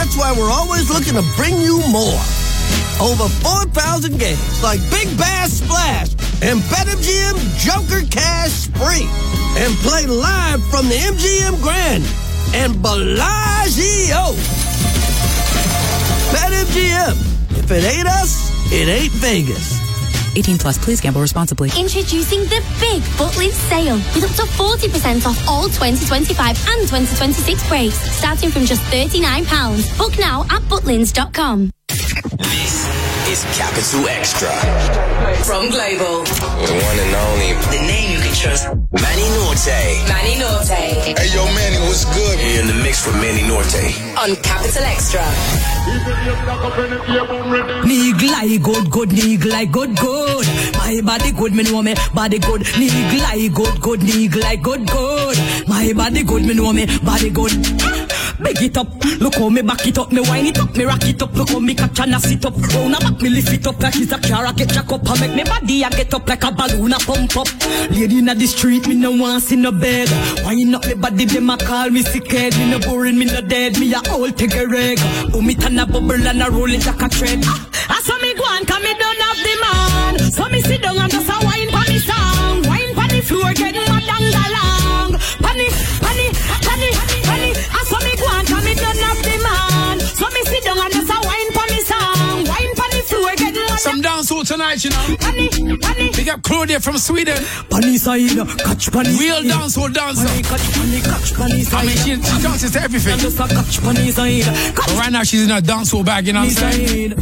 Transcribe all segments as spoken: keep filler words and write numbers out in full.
That's why we're always looking to bring you more. Over four thousand games like Big Bass Splash and BetMGM Joker Cash Spree. And play live from the M G M Grand and Bellagio. BetMGM. If it ain't us, it ain't Vegas. eighteen plus, please gamble responsibly. Introducing the big Butlins sale with up to forty percent off all twenty twenty-five and twenty twenty-six brakes, starting from just thirty-nine pounds. Book now at butlins dot com. This is Capital Extra. From Global. The one and only. The name you can trust. Manny Norte. Manny Norte. Hey, yo, Manny, what's good? You're in the mix with Manny Norte. On Capital Extra. Nigga good, good, nigga good, good. My body good, me know me body good. Nigga good, good, nigga good, good. My body good, me know me body good. Big it up, look how me back it up, me wind it up, me rock it up, look how me catch and I sit up. Round back, me lift it up like it's a car, I get jack up, I make me body, I get up like a balloon, I pump up. Lady in the street, me no want see no bed. Wind up me body, them a call me sick head. Me no boring, me no dead, me a all take a reg. Oh, me turn a bubble and a roll it like a tread. I saw me go on, cause me don't have the man. So me sit down and just a wine for me song. Wine for the floor, get mad and along. Panny, panny, panny, panny. I saw me go on, cause me don't have the man. So me sit down and just a wine for me song. Wine for the floor, get mad. Some dancehall tonight, you know. Panny, panny. Big up Claudia from Sweden. Panny side, catch panny. Real dancehall dancer. Panny, catch panny, catch panny side. I mean, she, she dances to everything. Just a catch panny side. But right now, she's in her dancehall bag, you know what I'm saying?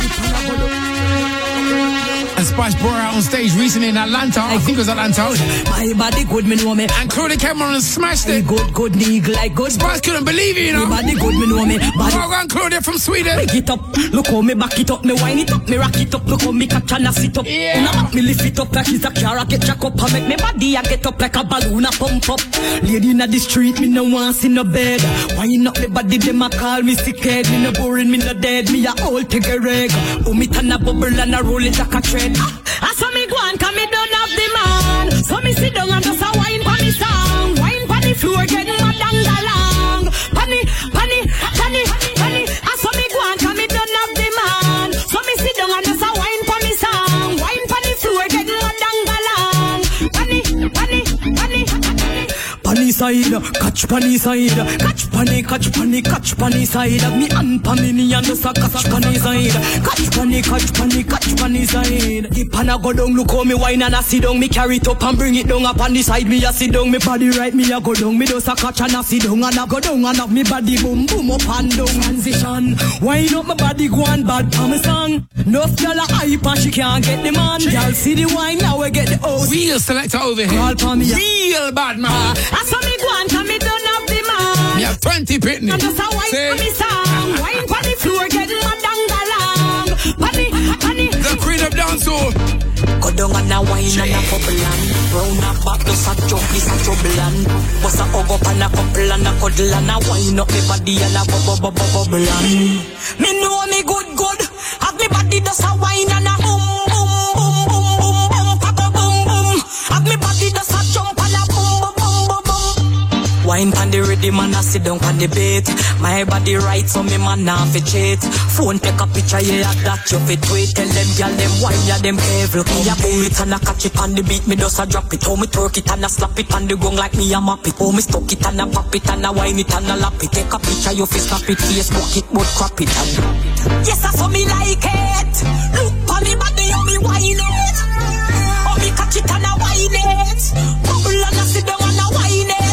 And Spice brought her out on stage recently in Atlanta. I think it was Atlanta. My body good, me know me. And Claudia came on and smashed it. Good, good, nigga, like good. Spice couldn't believe it, you know. My body good, me know me. Body. Well, Claudia from Sweden. Big it up, look how me back it up, me wind it up, me rock it up, look how me catch and I sit up. Yeah. Now me lift it up like it's a car, I get jack up, I make me body, I get up like a balloon, I pump up. Lady in the street, me no want see no bed. Wind up me body, them a call me sick head. Me no boring, me no dead, me a all take a reg. Oh, me turn a bubble and a roll it like a tread. I saw me go on, cause me don't have the man. So me sit down and just a wine for me song. Wine for the floor, get mad and along. Panny, panny, panny, panny. I saw me go on, cause me don't have the man. So me sit down and just a wine for me song. Wine for the floor, get mad and along. Panny, panny, panny, panny. Panny side, catch panny side. Catch panny, catch panny, catch panny side. Me and panny and just a catch panny side. Catch panny, catch panny, catch panny side. The pan a go down, look how me wine and I sit down. Me carry it up and bring it down up on the side. Me a sit down, me body right, me a go down. Me just a catch and I sit down and I go down and have me body boom boom up and down. Transition, wine up my body go on bad for me song. Enough gyal a hype and she can't get the man. Gyal see the wine now we get the house. Real selector over here. Call for me. Real bad man. Uh, I saw me go on, cause me don't have the man. Me have twenty pitney. And just a wine for me song. Wine for the floor, get mad and along. Panny, panny. The queen of dancehall. Go down and a wine and a couple and round a back to such jump, this a trouble and bust a hug up and a couple and a cuddle and a wine up me body and a bubble bubble bubble and me know me good good. Have me body just a wine and a boom boom boom boom boom boom papa boom boom. Have me body just a jump and a boom boom boom boom boom. Wine pan the ready man a sit down pan the bait. My body right so me man nah fi cheat. Phone take a picture yeah that you fit tweet. Tell them gyal them wine ya them careful. Me a boom it and a catch it on the beat. Me just a drop it. How me twerk it and a slap it on the gong like me a map it. How me stuck it and a pop it and a wine it and a lap it. Take a picture you fi snap it. Facebook it but crop it and yes I saw me like it. Look on me body how me wine it. How me catch it and a wine it. Bubble and a sit down and a wine it.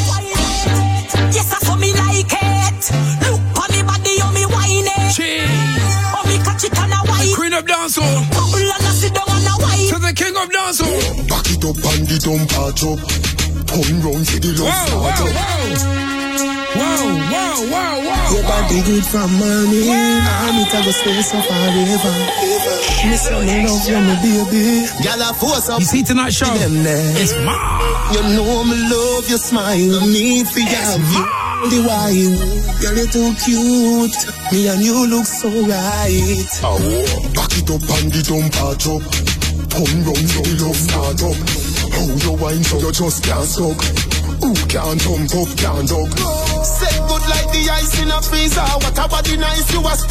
Yes, I saw me like it. Look on me body, how me wine it. How me catch it and a wine. Queen of dancehall. Bubble and a sit down and a wine. To the king of dancehall. Back it up and the dump patch up. Turn round to the love start up. Whoa, whoa, whoa, whoa. Your body good from morning. And it a go stay so forever. Me so me love you, my baby. Gyal a force up. You see tonight's show? It's mine. You know me love your smile. Need for you. The wine. Girl, you're too cute. Me and you look so right. Oh. Back it up and the dump patch up. Turn round to the love start up. How you wine so you just can't suck. Who can't jump up, can't dog. Set good like the ice in a freezer. What a body nice, you a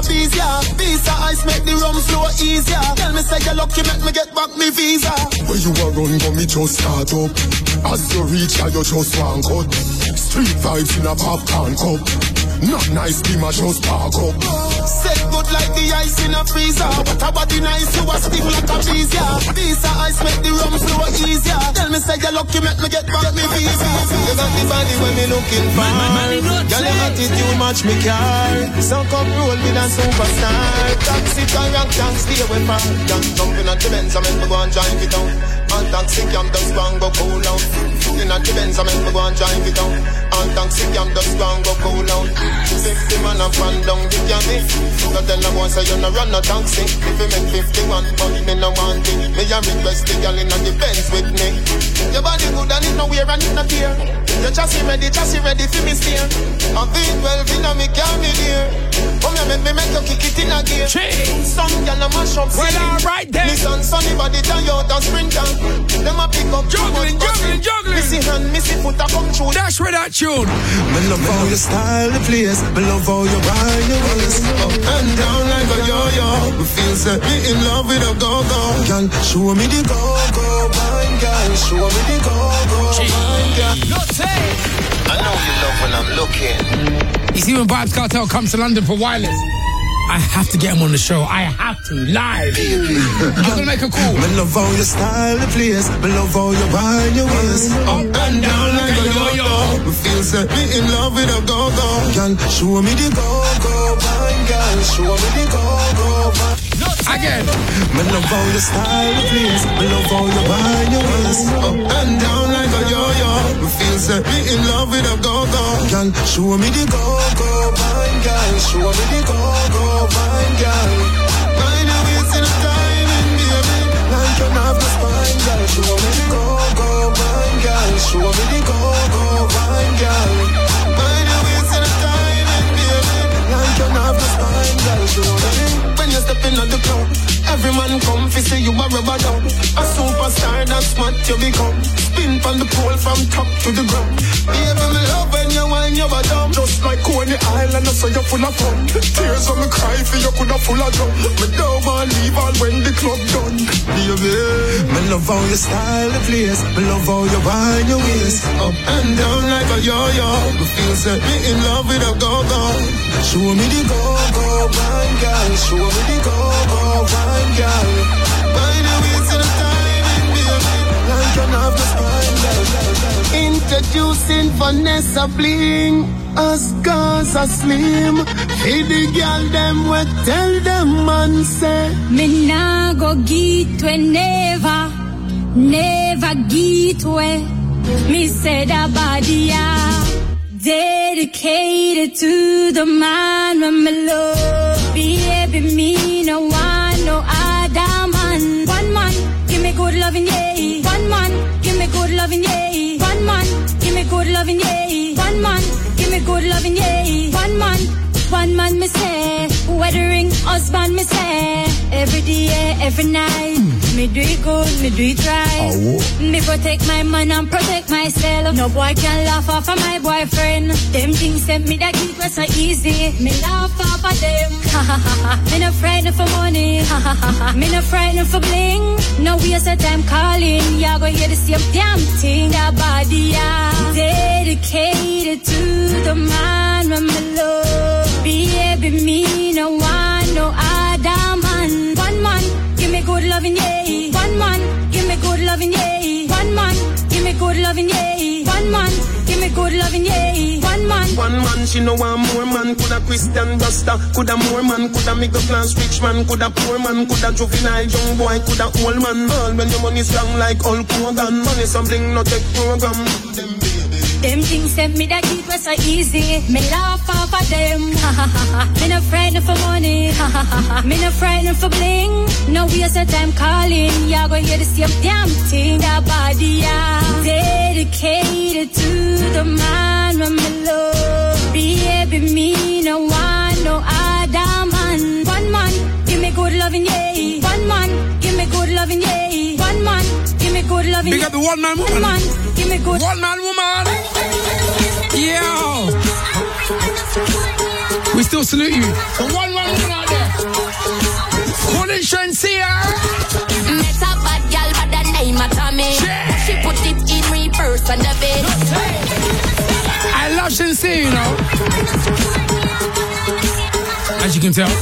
bees, yeah. Visa ice make the rum flow easier. Tell me say you're lucky, make me get back me visa. Where you are run, go me just start up. As you reach, yeah, you just one cut. Street vibes in a popcorn cup. Not nice, be my just park up. Set good like the ice in a freezer. But a body nice, you a sting like a bees, yeah. Visa ice make the rum flow easier. Tell me say you're lucky, make me get back me visa. You got the body when me looking for. Girl, your attitude match me car. So come roll with a superstar. Taxi driver can't stay away from. Can't jump in at the Benz, I make me go and drive it down. All taxi cam does go and go cool down. In at the Benz, I make me go and drive it down. All taxi cam does go and go cool down. Fifty man a fan down the cabin. No tell no one say you no run no taxi. If you make fifty-one, but me no want it. Me a request the girl in the Benz with me. Your body good and it no wear and it no tear. Your chassis ready, chassis ready for me steer. I'm V twelve in a me car me dear. Come here make me make you kick it in a gear. Some girl a mash up. Well, alright then. Listen, sunny body Toyota Sprinter. Them a pick up juggling, juggling, juggling. Missy hand, missy foot a come through. Dash with that tune. Me love how you style the place. Me love how you ride your waist. Up and down like a yo-yo. Me feel set me in love with a go-go. Girl, show me the go-go, wine girl. Show me the go-go, wine girl. I know you love when I'm looking. You see, when Vybz Kartel comes to London for Wireless, I have to get him on the show. I have to, live. I'm gonna make a call. Me love how you style the place. Me love how you ride your waist. Up and down like a yo-yo. Me feel set me in love with a go-go. Girl, show me the go-go, wine girl. Show me the go-go, wine. Again. Me love how you style the place. Me love how you ride your waist. Up and down like a yo-yo. Me feel set me in love with a go-go. Girl, show me the go-go, wine girl. Show me the go-go, wine girl. Mind your waist in a diamond, baby. Like you have the spine, girl. Show me the go-go, wine girl. Show me the go-go, wine girl. Mind your waist in a diamond, baby. Like you have the spine, girl. Show me the. When you step in on the club, every man come fi say you a rubber dub. A superstar, that's what you become. Spin from the pole from top to the ground. Baby, me love when you whine your bottom. Just like Coney Island, I saw you full of fun. Tears when me cry for you coulda full of drum. Me don't want leave all when the club done. Baby, me love how you style the place. Me love how you whine your waist. Up and down like a yo-yo. Me feel set me in love with a go-go. Show me the go-go, wine girl. Show me the go-go, wine girl. Find a way to the timing, baby. Like you have the spine, girl. Introducing Vanessa Bling. Us girls are slim. Hey, the girl them we tell them man say. Me nah go get we never, never get we. Me say that body yeah. Dedicated to the man when me love. Baby, me no one, no other man. One man, give me good loving, yeah. One man, give me good loving, yeah. One man, give me good loving, yeah. One man, give me good loving, yeah. One man, one man me say. Weathering husband me say. Every day, every night. Me do it good, me do it right. Oh. Me protect my man and protect myself. No boy can laugh off of my boyfriend. Them things sent me that keep us so easy. Me laugh off of them. Me no frightened for money. Me no frightened for bling. No waste of time calling. Y'all gonna hear the same damn thing. That body, yeah. Dedicated to the man when me love. Baby, me no one, no other man. One man, give me good loving, yeah. One man, give me good loving, yeah. One man, give me good loving, yeah. One man, give me good loving, yeah. One man. One man, she know one more man. Coulda Christian Rasta, coulda more man, coulda middle class rich man, coulda poor man, coulda juvenile young boy, coulda old man. All when your money strong like Hulk Hogan. Money something not take program. Them things sent me that keep us so easy. Me laugh off of them. Me no frightened for money. Me no frightened for bling. No waste of time calling. Y'all gonna hear the same damn thing. That body, yeah. Dedicated to the man when me love. Baby, me no one, no other man. One man, give me good loving, yeah. One man, give me good loving, yeah. One man, give me good loving. Big up the one man woman. One man, give me good. One man woman. Yeah. We still salute you. So one, one, one out there. Call it Shenseea. Met a bad girl by the name of Tommy. Yeah. She put it in reverse on the bed. I love Shenseea, you know. As you can tell.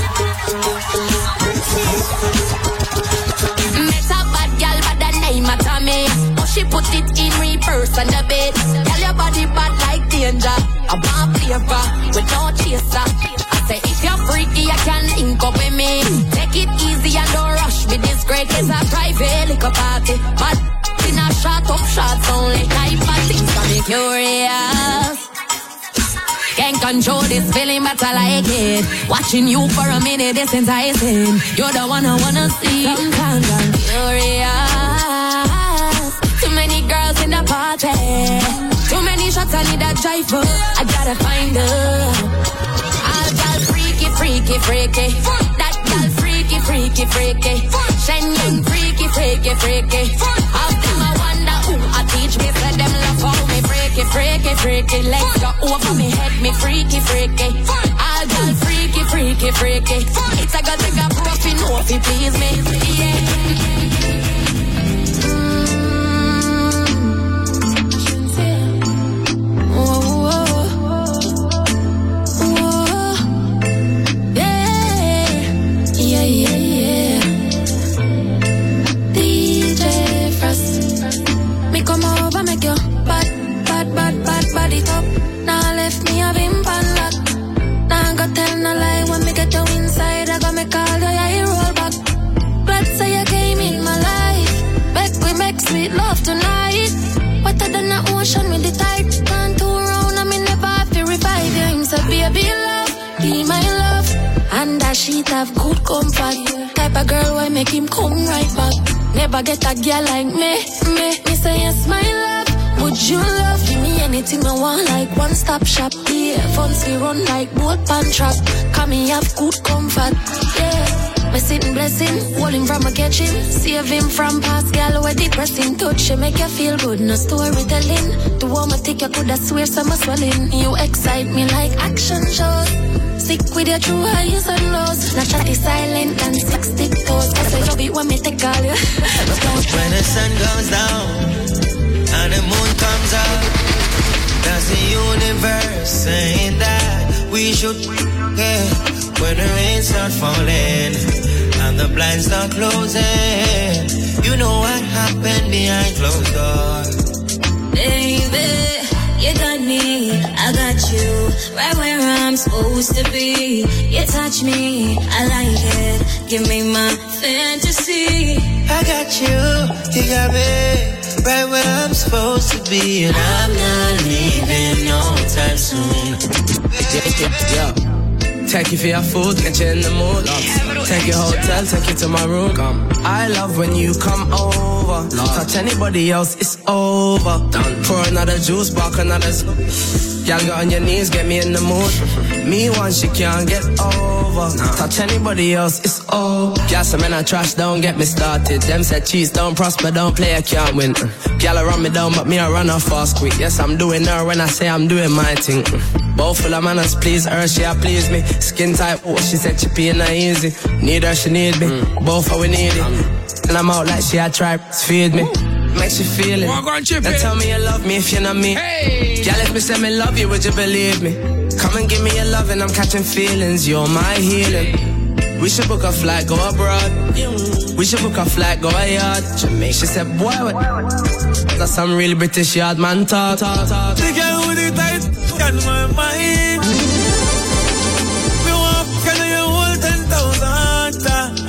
Met a bad girl by the name of Tommy. She put it in reverse on the bed. Tell your body bad like danger. I want flavor with no chaser. I say if you're freaky, I can link up with me. Take it easy and don't rush me. This great is a private liquor party. But in a shot up shots only. Type of things got me curious. Can't control this feeling, but I like it. Watching you for a minute, it's enticing. You're the one I wanna see. Sometimes I'm curious. Too many girls in the party. Too many shots, I need a driver. I gotta find her. All girl freaky, freaky, freaky. That girl freaky, freaky, freaky. Shenyang freaky, freaky, freaky. All them I wonder who I teach me. Say them love how me freaky, freaky, freaky. Legs go over me head, me freaky, freaky. All girl freaky, freaky, freaky. It's a girl take a puffy, no if you please me. Yeah. Sweet love tonight. Wetter than the ocean with the tide. Turn two round and me never have to revive you. Him say baby love, be my love. And that sheet have good comfort. Type of girl why make him come right back. Never get a girl like me, me. Me say yes my love. Would you love? Give me anything I want like one stop shop. Yeah, funds we run like boat pan trap. Come me have good comfort. Yeah. Me sitting blessing, hold him from a catching. Save him from past gal where depressing. Touch you make you feel good, no storytelling. The one I think you coulda swear some swelling. You excite me like action shows. Stick with your true highs and lows. Not chatty silent and six stick toes. Cause I love it when me take all you. When the sun goes down and the moon comes out, that's the universe saying that we should care. When the rain starts falling and the blinds start closing, you know what happened behind closed doors. Baby, you got me, I got you, right where I'm supposed to be. You touch me, I like it, give me my fantasy. I got you, you got me, right where I'm supposed to be. And I'm not leaving no time soon. Yeah, yeah, yeah. Take you for your food, get you in the mood. Take your hotel, take you to my room. I love when you come over. Touch anybody else, it's over. Pour another juice, bark another. Y'all get on your knees, get me in the mood. Me once you can't get over. Touch anybody else, it's over. Y'all some men I trash, don't get me started. Them said cheese, don't prosper, don't play, I can't win. Y'all run me down, but me I run off fast quick. Yes, I'm doing her when I say I'm doing my thing. Both full of manners, please her, she a please me. Skin tight, oh, she said she paying her easy. Need her, she need me. Mm. Both how we need it. And I'm out like she a try feed me. Makes you feel it. Then tell me you love me if you know me. Hey. Girl, if me say me love you, would you believe me? Come and give me your love and I'm catching feelings. You're my healing. We should book a flight, go abroad. We should book a flight, go a yard. Jamaica. She said, boy, what? That's some real British yard man talk. talk, talk. The girl with the tight on my mind. Me walk and you hold ten thousand times.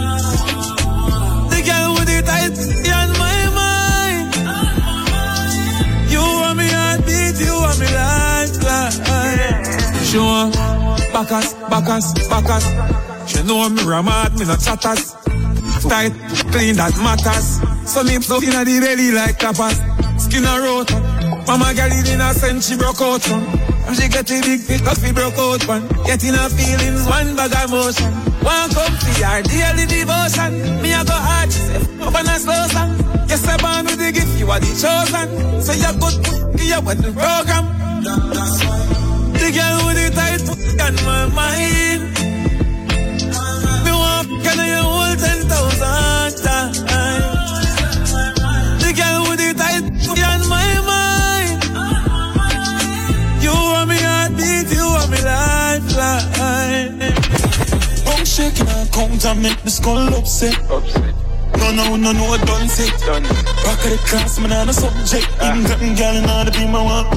The girl with the tight on my mind. You want me heartbeat, you want me lifeline. Sure, Bacchus, Bacchus, Bacchus. She know me ramad, me not chatters. Tight, clean, that matters. So me so inna the belly like tapas. Skin a rot. Mama girl in a sense she broke out from. And she get a big fit cause we broke out one. Getting her feelings, one bag of motion. One come see her daily devotion. Me a go hard, she say, up on a slow song. Yes, I born with the gift, you are the chosen. So you good, you with the program. That's why The girl with the tight on my mind. Me want can I hold ten thousand times. The girl with the tight on my mind. You want me heartbeat, you want me lifeline. I'm shaking her count and make the skull upset. Upset. No, no, no, no, I done it. Done. Back of the class, man, I'm a subject. Ah. Even gotten gal in order to be my one.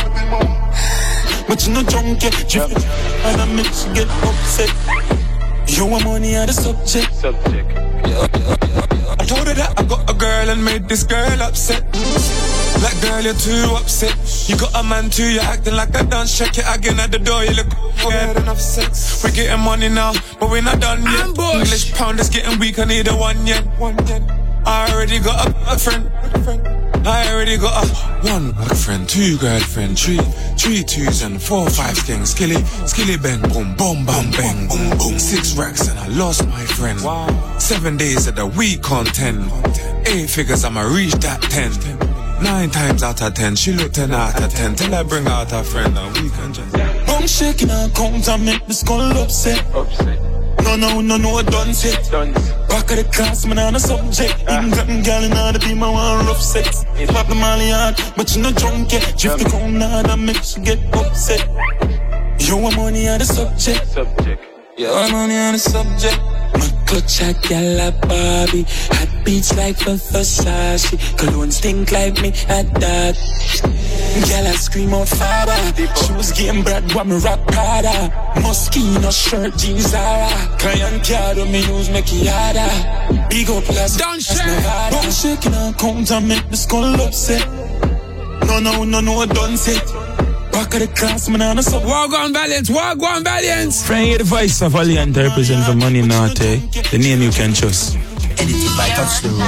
But you know, junkie, drift it, and I make you get upset. You want money on the subject. Subject. Yeah, yeah, yeah. I told her that I got a girl and made this girl upset. Like, girl, you're too upset. You got a man too, you're acting like I done. Check it again at the door, you look good. Enough sex. We're getting money now, but we're not done yet. Ambush. English pound is getting weak, I need a one yen. One yen. I already got a, a friend. I already got a one girlfriend, two girlfriend, three, three twos and four five things. Skilly, skilly bang, boom, boom, bam, bang, boom, boom. Six racks and I lost my friend. Wow. Seven days of the week on ten. Eight figures, I'ma reach that ten. Nine times out of ten, she look ten out of ten. Till I bring out her friend and we can just. I'm shaking her count and make the skull upset. Upset. No, no, no, no, I done it. Back of the class, man, I'm a subject. Ah. Even gotten gal in order to be my one rough sex. Pop the molly hard, but you know junkie. Drift the crown hard and make you get upset. You want money on the subject. Subject. Yeah, want money on the subject. My clutch a gal a Barbie. Hot beats like a Versace. Cologne stink like me at that. Gal I scream out father. She was getting bread while me rock Prada. Moschino shirt, jeans Zara. Cayenne card when me use make it harder. Big up last Don't shake. I'm shaking her count and make the skull upset. No, no, no, no, I done it. Back of the class, man, I'm a sub. Walk on Valiance, walk on Valiance. Friend, you're the voice of Valiant, I represent for Money Naughty. The name you can trust. Edited by Touch the Road.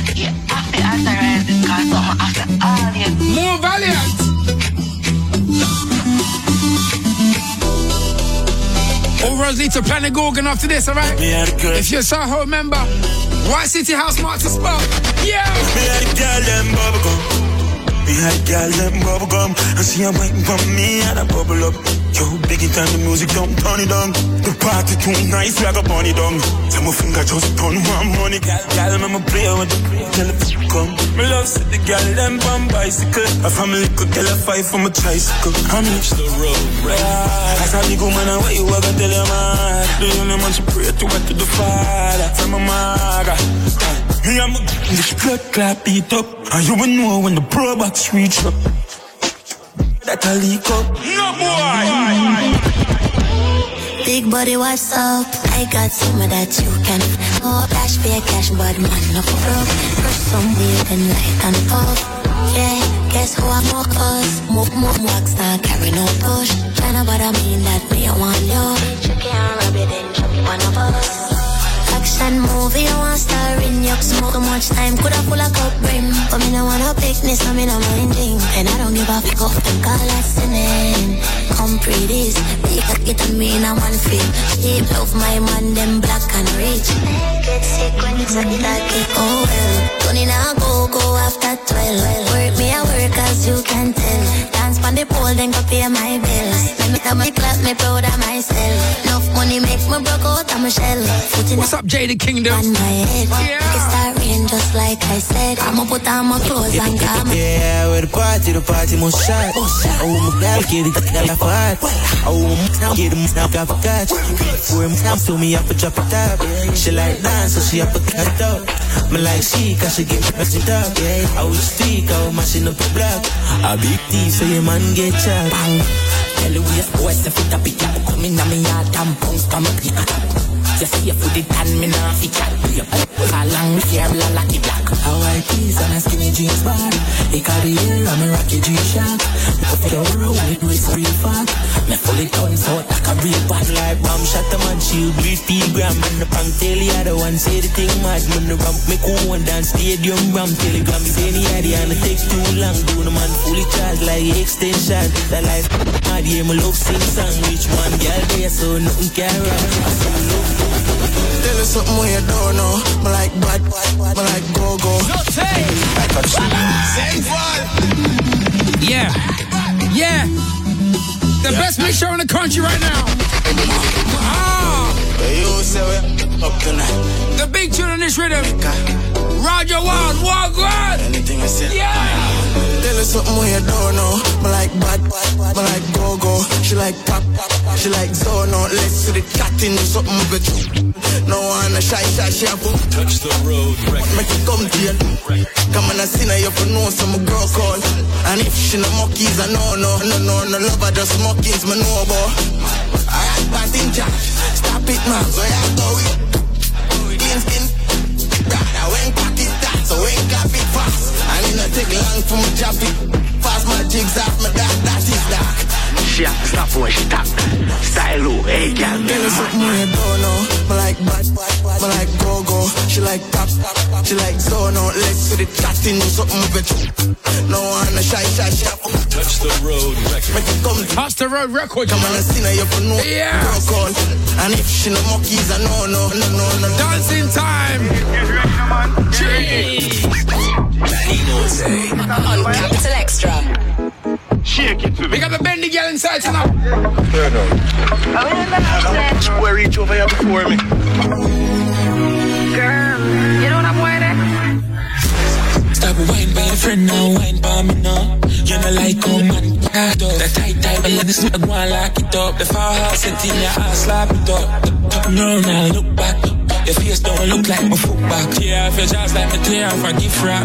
More Valiant. All roads lead to Planet Gorgon after this, alright? If you're a Soho member, White City House marks the spot. Yeah! Me had a girl, them bubblegum. Me had a girl, them bubblegum. And she a waiting for me and I bubble up. Yo, biggie time the music don't turn it down. The party too nice, like a bunny down. So my finger just turn one money. Gal, gal, I'ma play with the tell the f*** come. Me love see the gal, them on bicycle. A family could tell a fight from a tricycle. I'm reach the road, right? As a big woman, what you ever tell your man? The only man she pray to what to the father. From a mother. Me and my this blood clap beat up. And you will know when the pro box reach up. That I leak up. No boy. Big body, what's up? I got some of that you can. Oh, cash, pay cash, but man, no broke. Push some weed and light and pop. Yeah, guess who I'm more cause? Move, move, walk, start carry no push. Tryna but I mean that me, I want you. You can't rub it in, one of us. Action movie, you want star in. You smoke too much time, coulda pull a cup rim. But me no want no picnic, so me no minding. And I don't give a fuck off them call us sinning. Come pretty, you can get to me in a one feel. Shape love my man, them black and rich. Get sick when it's a that kick, oh well. Tony now go, go after twelve. Work me a work as you can tell. Dance on the pole, then go pay my bills. Let me come me clap, me proud of myself. Enough money make me broke out of my shell. What's up, Jada Kingdom? On my head, yeah. It start rain just like I said. I'ma put on my clothes and come. Yeah, we're the party, the party must shine. Oh, my God, get it, get it, fight. Oh, now get him, now got a catch. For him, now to me, I put drop a top. She like dance, so she have to cut it up. Me like she, cause she get me pressed it up. I will speak, I will mashing up the block. A big T, so your man get chopped. Tell you we are boys, if it's a big yard, come in, I'm in yard, and bounce, come up here. You see you put it on me now, if you can't be up. How long we care, blah, lucky black. How I tease on a skinny jeans bar. He got the air, I'm a rocky G-Shock. If you don't roll it, it's real fat. Me fully turns out like a real bad. Like bomb shot the man, she'll breathe P gram. And the punk tail, the other one say the thing mad. When the ramp me cool and dance stadium ram. Telegram, me say the idea and it takes too long. Do the man fully charged like extension. The life mad, yeah, my love sing song. Which one, girl, there, so nothing can run. I say love. Tell us something where you don't know. Me like bad, me like go-go. I touch you. Yeah, yeah. The best mix show in the country right now. Ah. Up tonight. The big tune on this rhythm. Roger Wild, walk on. Anything I say. Yeah. Tell her something when you don't know. Me like bad, me like go-go. She like pop, she like zono. Let's see the cat in something with you. No one a shy, shy, shy. Touch the road, make it come to you. Come on, I see now you for know some girl call. And if she no monkeys, I know, no, no, no, no love her just monkeys, me know about. I had bad in charge. Stop it, man. So I go with clean skin. Brother, when cock it that, so when clap it fast. And it not take long for me chop it. Fast my jigs off my dark, that is dark. She have to stop when she tap. Style low, hey girl. Tell her something you don't know. Me like bad, me like go-go. She like pop, she like zono. Let's see the chat in something with you. No one a shy, shy, shy. Touch the road record. Make it come. Touch the road record. Come on, I see now you for no yeah. girl call. And if she no monkeys, I know, no, no, no, no. Dancing time. Jeez. On Capital Extra. Shake it to me. We got the bendy girl inside tonight. Turn on. Square reach over here before me. Girl, you know what I'm wearing? Stop wine by your friend now, wine by me now. You know like oh man, the tight tight, but this is go and lock it up. The firehouse and in your ass, slap it up. No, now look back. Your face don't look like my foot back. Yeah, I feel just like me tear off a gift wrap.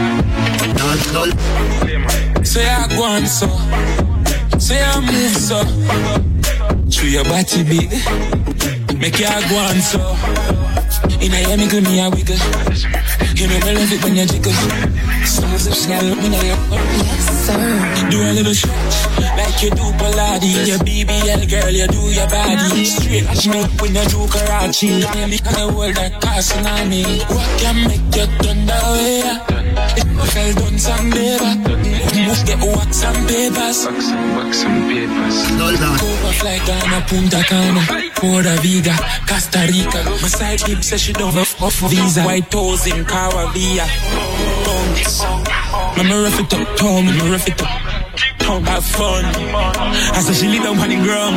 Say I go on so, say I move so. Through your body big, make you go on so. In a yummy give me a wiggle. You know me love it when you jiggle. Some of them smell me now. Yes sir. Do a little stretch like you do Pilates. Your B B L girl, you do your body straight. Watch me up when you do Karachi. And the kind of world that casting on me. What can make you turn that way? I fell down some paper. Move get wax and papers. Wax and wax and papers. Go off like Ghana, Punta Cana, Puerto Rico, Costa Rica. My side hip says she don't have off visa. White toes in Caravia. Bones. Mama rough it up, tongue, mama rough it up. Tongue have fun. I said she lay down on the ground.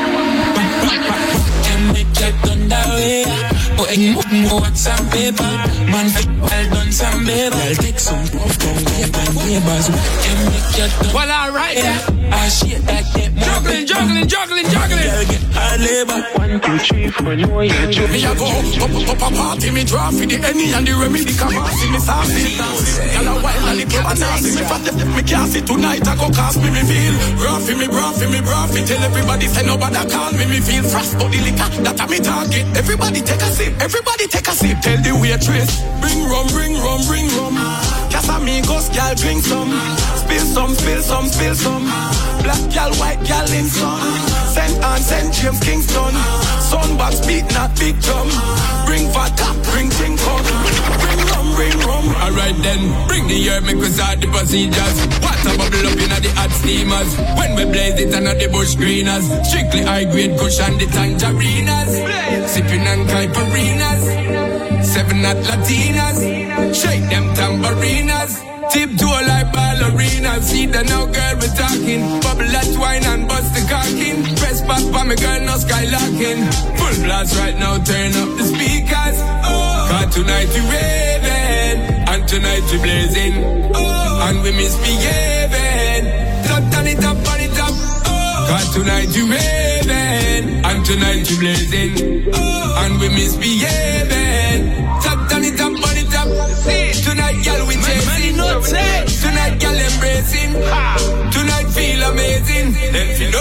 Can make you done that way? But I move wax and paper. Man, well done some paper. I'll take some off, come get my neighbors. Can make you done. Well, alright. Yeah. I shit that get more. Juggling, juggling, juggling, juggling. Girl get hard labor. One, two, three, four, no, yeah. Me a go up, up, up a party. Me draw for the Henny and the remedy. Come on, see me saucy. Girl a wild and the club a nasty. Me fat, me can't see tonight. I go cast me, me feel. Roughy, me broughy, me broughy. Tell everybody say nobody call me. Me feel fresh, but the liquor that a me target. Everybody take a sip, everybody take a sip. Tell the waitress, bring rum, bring rum, bring rum. Casamigos, girl, drink some. Spill some, spill some, spill some. Black girl, white girl in sun. Saint Anne, Saint James, Kingston. Sunbox beat, not big drum. Bring vodka, bring ting come. Bring rum, bring rum. Alright then, bring the air, make us start the procedures. Water bubble up in the hot steamers. When we blaze it under the bush greeners. Strictly high grade kush and the tangerinas. Sipping and caipirinhas. Seven at Latinas. Shake them tambarinas. Tiptoe like ballerinas. See the now girl we talking. Bubble that wine and bust the cocking. Press back for me girl no skylarking. Full blast right now, turn up the speakers. Oh. Cause tonight we raving. And tonight we blazing. Oh. And we misbehaving. So turn it up, turn it up. Oh. Cause tonight we raving. And tonight we blazing. Oh. And we misbehaving. So turn it up, turn it up. See, tonight girl we chasing. Tonight girl embracing. Tonight feel amazing. Let you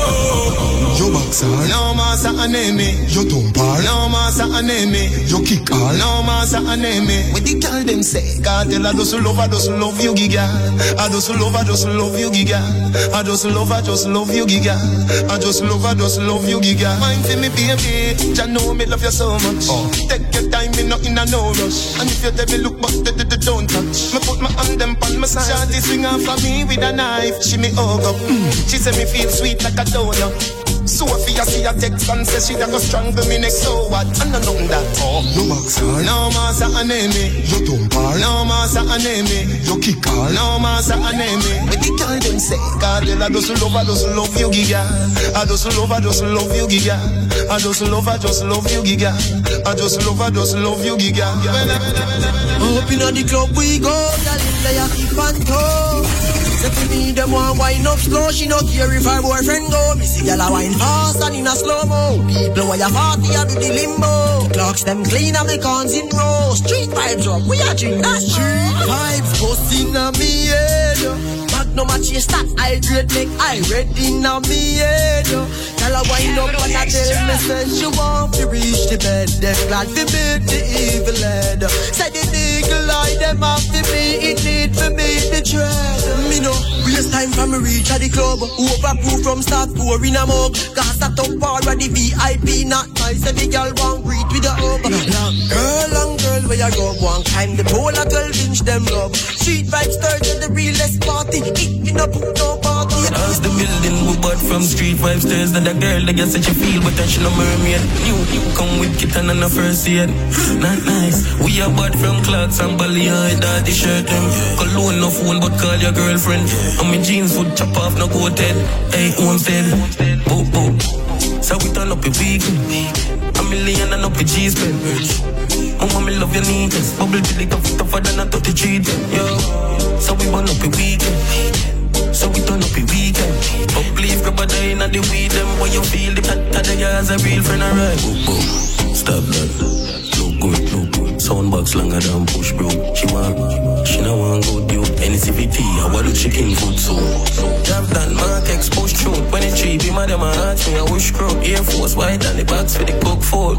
know. Yo boxer, no massa enemy. Yo tumpar, no massa enemy. Yo kick all, no massa enemy. When the girl them say, God tell I just love, I just love you, giga. I just love, I just love you, giga. I just love, I just love you, giga. I just love, I just love you, giga. Mind for me, baby. Ya know me love you so much. Oh. Take your time, me not in a no rush. And if you tell me look back, don't touch. Me put my hand them on my side. Shawty swing off for me with a knife. She me hug up. Mm. She say me feel sweet like a donut. Sophia see a text and say she done go strangle me next. So what? I know nothing that. Oh, no boxer. No master enemy. You don't bar. No master enemy. You kick her. No master enemy. But the girl them say, God, I just love, I just love you, giga. I just love, I just love you, giga. I just love, I just love you, giga. I just love, I just love you, giga. Up in the club we go, girl in there keep on toe. Say to me them want wine up slow, she no care if her boyfriend go. Me see girl a wine fast and in a slow mo. People while you party a do the limbo. Clocks them clean and the cons in row. Street vibes up, we a drink that street vibes posting on me head. No match you start, I great make I ready now me head. Tell her wind up and I tell me say she want to reach the bed. They're glad to beat the evil head. Say the eagle eye them have to be it need for me the tread. Me know waste time from me reach at the club. Overproof from start pouring a mug. Cause that up bar at the V I P not nice. And the girl want greet with the hub. Long girl, long girl where you go. One time the pole at twelve inch them love. Street vibes third to the realest party. In a book, no party. As the building we bought from street five stairs. That the girl that gets such a feel, but then she no mermaid. You, you come with kitten and a first aid. Not nice. We are bought from Clarks and Bali. I daddy shirt them. Cologne no phone, but call your girlfriend. And my jeans would chop off, no go dead. Hey, homestead. Boop, boop. So we turn up a weekend. A million and up a G spend. Mama, me love your neatness. Bubble till it tough, tougher than a thirty treat. Yo. So we burn up a weekend. So we turn up a weekend. But please grab a day in the weed. Them when you feel the tat the guys a real friend alright. Boom, boom. Stop that. Look good, look good. Soundbox longer than push bro. She want, she no want good you. N C V T, I want the chicken food so. Jump down, mark exposed throat. When it cheap, be mad at my heart. Me I wish crow. Air Force white and the box for the coke food.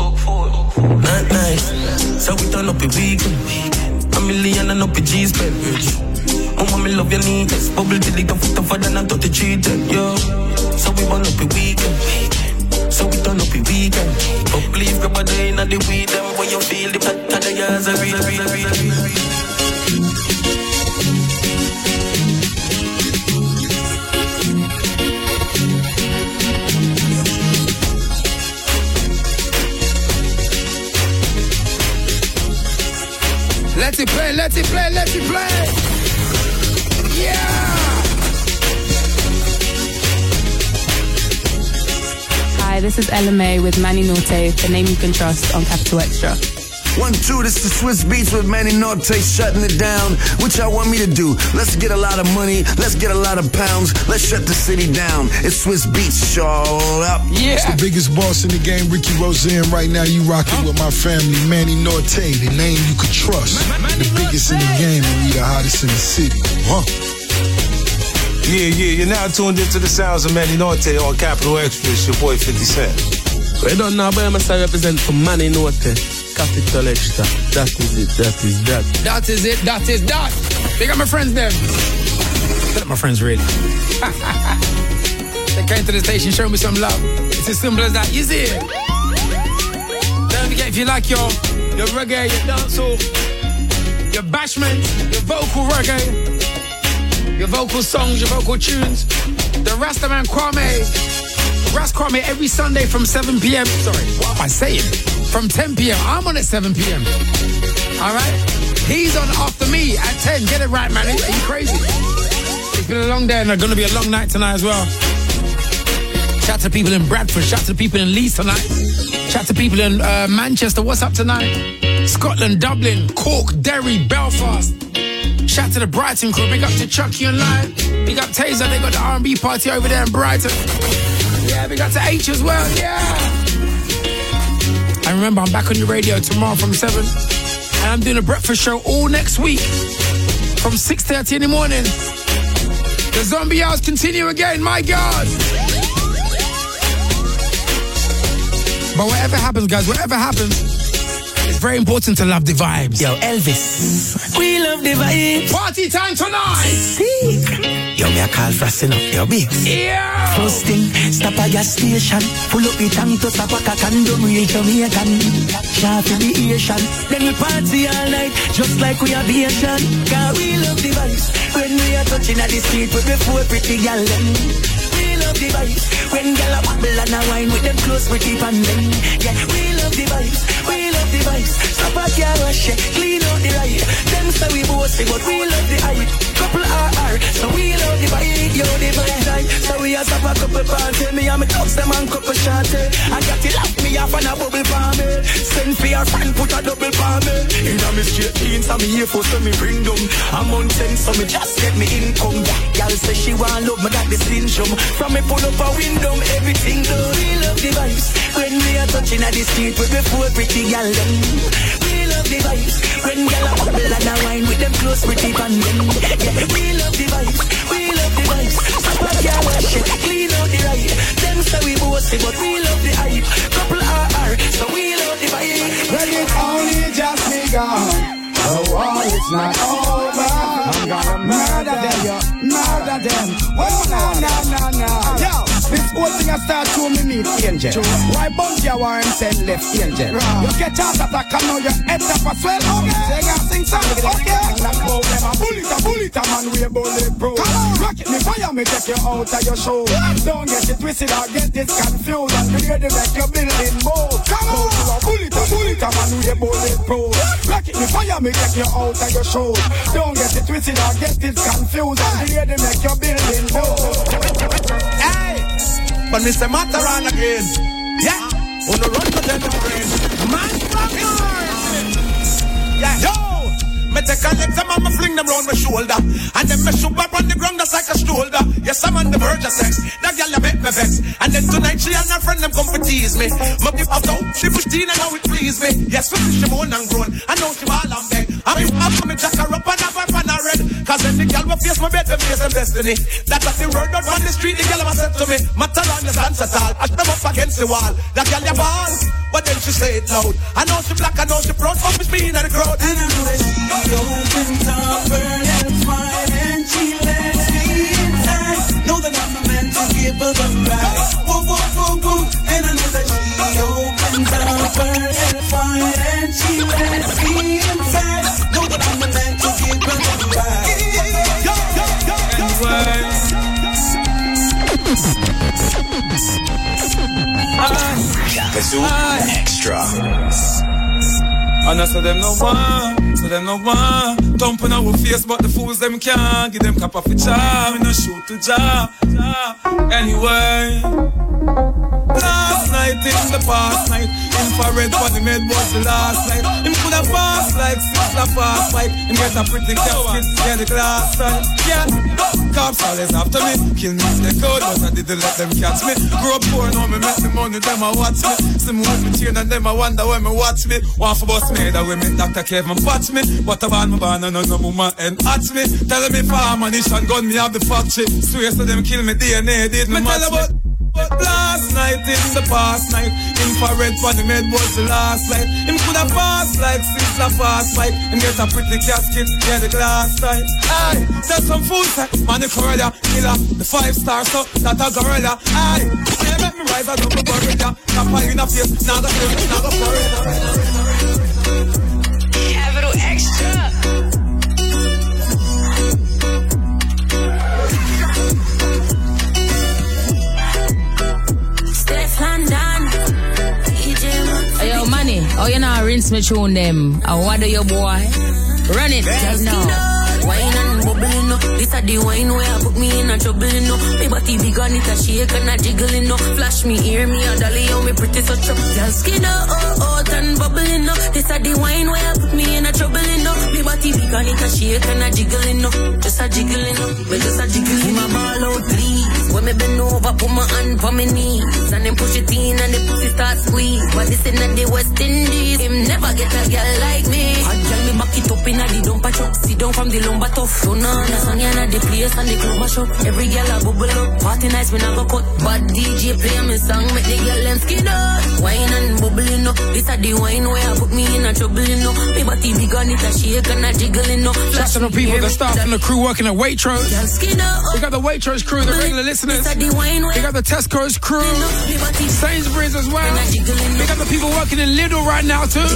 Not nice. So we turn up a weekend. A million and up a G spend. Oh, me love your neatness. Bubble till it tough, tougher than a thirty cheated. Yo, so we burn up a weekend. So we turn up a weekend. But please grab a day in the weed. Them when you feel the fat of the guys are real, real, real, real. Let it play, let it play, let it play. Yeah! Hi, this is Ella May with Manny Norte, the name you can trust on Capital Extra. One, two, this is Swiss Beats with Manny Norte shutting it down. What y'all want me to do? Let's get a lot of money, let's get a lot of pounds, let's shut the city down. It's Swiss Beats, y'all up. Yeah. It's the biggest boss in the game, Ricky Roseanne. Right now you rocking with my family, Manny Norte, the name you could trust. The biggest in the game and we the hottest in the city. Huh? Yeah, yeah, you're now tuned into the sounds of Manny Norte on Capital Extra. It's your boy fifty Cent. We don't know, but I must represent for Manny Norte. Capital Extra. That is it, that is that. That is it, that is that. They got my friends there. They got my friends really. They came to the station, show me some love. It's as simple as that. You see it? Don't forget, if you like your, your reggae, your dancehall, your bashment, your vocal reggae, your vocal songs, your vocal tunes, the Rastaman Kwame. Ras Kwame every Sunday from seven p.m. Sorry, what am I saying? From ten p.m. I'm on at seven p.m. All right? He's on after me at ten. Get it right, man. Are you crazy? It's been a long day and it's going to be a long night tonight as well. Shout to people in Bradford. Shout to people in Leeds tonight. Shout to people in uh, Manchester. What's up tonight? Scotland, Dublin, Cork, Derry, Belfast. Shout to the Brighton crew. Big up to Chucky online. Big up Taser. They got the R and B party over there in Brighton. Yeah, big up to H as well. Yeah. And remember, I'm back on your radio tomorrow from seven. And I'm doing a breakfast show all next week from six thirty in the morning. The zombie hours continue again, my God. But whatever happens, guys, whatever happens, it's very important to love the vibes. Yo, Elvis, we love the vibes. Party time tonight. See? Yo, me a call for us, you know, yo, babes. Yeah. First thing, stop at gas station. Pull up the tank to stop a condom, real Jamaican. Shout to the Asian. Then we party all night, just like we have Asian. Cause we love the vibes. When we are touching at the street with the four pretty gal, then we love love the vibes. When girl a bubble and a wine with them close pretty pan them. Yeah, we love the vibes. We love the vibes. Stop a car wash it, clean out the ride. Them say we bossy, but we love the hype. Couple R R, so we love the vibe. Yo, the vibe. So we a stop a couple party. Me and me talks them and couple shorty. I got it lock me off and a bubble for me. Send for your friend, put a double for me. In a me straight jeans, and me here for so me bring them. I'm on ten, so me just get me income. Y'all say she want love, me got the syndrome. From me pull up a window, everything do. We love the vibes. When we are touching at the street with the four pretty gal them. We love the vibes. When gal a bubble and a wine with them close pretty pan them. Yeah, we love the vibes. We love the vibes. Stop a car wash it, clean out the ride. Them say we bossy, but we love the hype. Couple R R, so we love the vibe. Well, it's only just begun. The war is not over. I'm gonna murder them, yo, murder them. Well, no, no, no, no. Yo, this whole thing I start to me meet Angel. Why Bungie a war and send left Angel? You get chance attack and now your head up as well. Okay, they got sing song. Okay, like bow them a bullet, a bullet, a man we a bullet proof. Rocket me fire, me take you out of your show. Don't get it twisted or get this confused. And the ready make your building move. Come on, a bullet, a bullet, a man we a bullet proof. Rocket me fire, me take you out of your show. Don't get it twisted or get it confused. And the ready make your building move. Hey, but Mister Mataran again. Yeah, on the run to them brain. Man from Mars. Yeah, yo. Me take a leg them and me fling them round my shoulder. And then me shoot up on the ground just like a shoulder. Yes, I'm on the verge of sex. That girl you make me vex. And then tonight she and her friend them come to tease me. Me give up out, she fifteen and now it please me. Yes, we she moan and groan. I know she ball and beg. I mean, after me jack her up and have her fan a red. Cause then the girl will face my bed, me face them destiny. That's what the word out on the street, the girl ever said to me. Matter on the dance at all. I them up against the wall. That girl you ball. But then she say it loud. I know she black, I know she proud. Fuck me speed in the crowd. And I know that she opens up her and fine and she lets me inside. Know that I'm the man to give her the right. Whoa, whoa, whoa, whoa. And I know that she opens up her and fine and she lets me inside. Know that I'm the man to give her the right. Yo, yo, yo, yo, yo. Extra. And I said them no one, so them no one. Thumping our face, but the fools them can't. Give them cap off the jar, we no shoot to jar. Anyway, last night in the past night, infrared for the med was the last night. Him could have passed like six la fast fight. Him get a pretty casket, yeah the glass side. Yeah, cops always after me, kill me if they could, but I didn't let them catch me. Grew up poor, now me make the money, them a watch me. Some hold me chain and them a wonder when me watch me. One for bus me, that way me Doctor Kevin patch me. But a van me ban and no woman and hatch me. Tell me if I'm ammunition gun, me have the factory. Swear to them kill me D N A, did me match me. But last night in the past night, infrared for the med was the last light. Him could have passed like six la fast fight and get a pretty casket, yeah the glass side. Aye, tell some fools that man the corridor killer, the five star so that a gorilla. Aye, they make me rise a double gorilla. Now pile in a face, now the flip, now the corridor. Capital Extra. Hey, yo, money. Oh, you know, rinse me tune them. I water your boy. Run it, just now. Wine and bubbling up. This a the wine where I put me in a trouble, you know. Me body big on it a shake and a jiggle, you know. Flash me, hear me, and dolly, how me pretty so chop. Girl skin out, oh, out and bubbling up. This a the wine where I put me in a trouble, you know. Me body big on it a shake and a jiggle, you know. Just a jiggle, you know. Me just a jiggle, you my ball out, please. When me bend over, put my hand for me knees. And then push it in and the pussy start squeeze. But this in the West Indies, him never get a girl like me. And girl me back it up in a the dumper truck. Sit down from the lumber tough. So now the sun and the place and the club mash up. Every girl a bubble up. Party nights when I go cut. Bad D J play me song, make the girl them skin out. Wine and bubbling up. This a the wine where I put me in a trouble, you know. Me body big on it a shake and a jiggle, you know. Shout out to the people, the staff and the crew working at Waitrose. We got the Waitrose crew, the regular listeners. We got the Tesco's crew, Sainsbury's as well. We got the people working in Lidl right now too.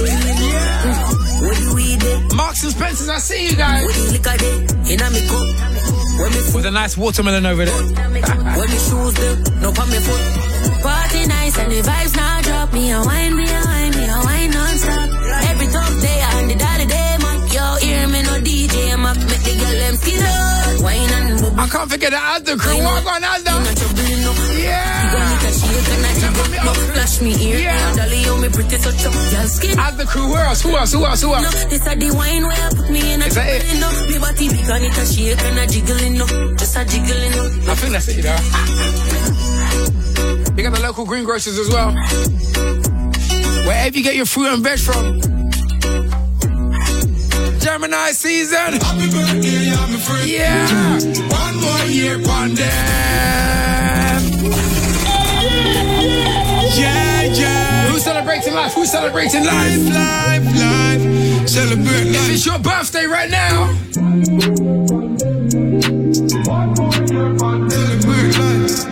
Marks and Spencer's, I see you guys. With a nice watermelon over there. When me shoes them, no on me foot. Party nice and the vibes now drop. Me a wine, me a wine, me a wine non-stop. Every tough day and the daddy day, man. Yo, hear me no D J, Mac, make the girl them skill up. Wine and bubble. I can't forget the Aldo crew. Walk on Aldo. Yeah. You gon' make a shake and a jiggle. No, flash me here. Yeah. Dolly, you me pretty so chop. Y'all skin. Aldo crew, who else? Who else? Who else? Who else? No, this a the wine where I put me in a jiggling up. Me body big and it a shake and a jiggling up. Just a jiggling up. I think that's it, you know. You got the local greengrocers as well. Wherever you get your fruit and veg from. Gemini season. Happy birthday, yeah, my friend. Yeah. One more year, one day. Yeah, yeah. Who's celebrating life? Who's celebrating life? Life, life, life. Celebrate life. If it's your birthday right now. Celebrate life.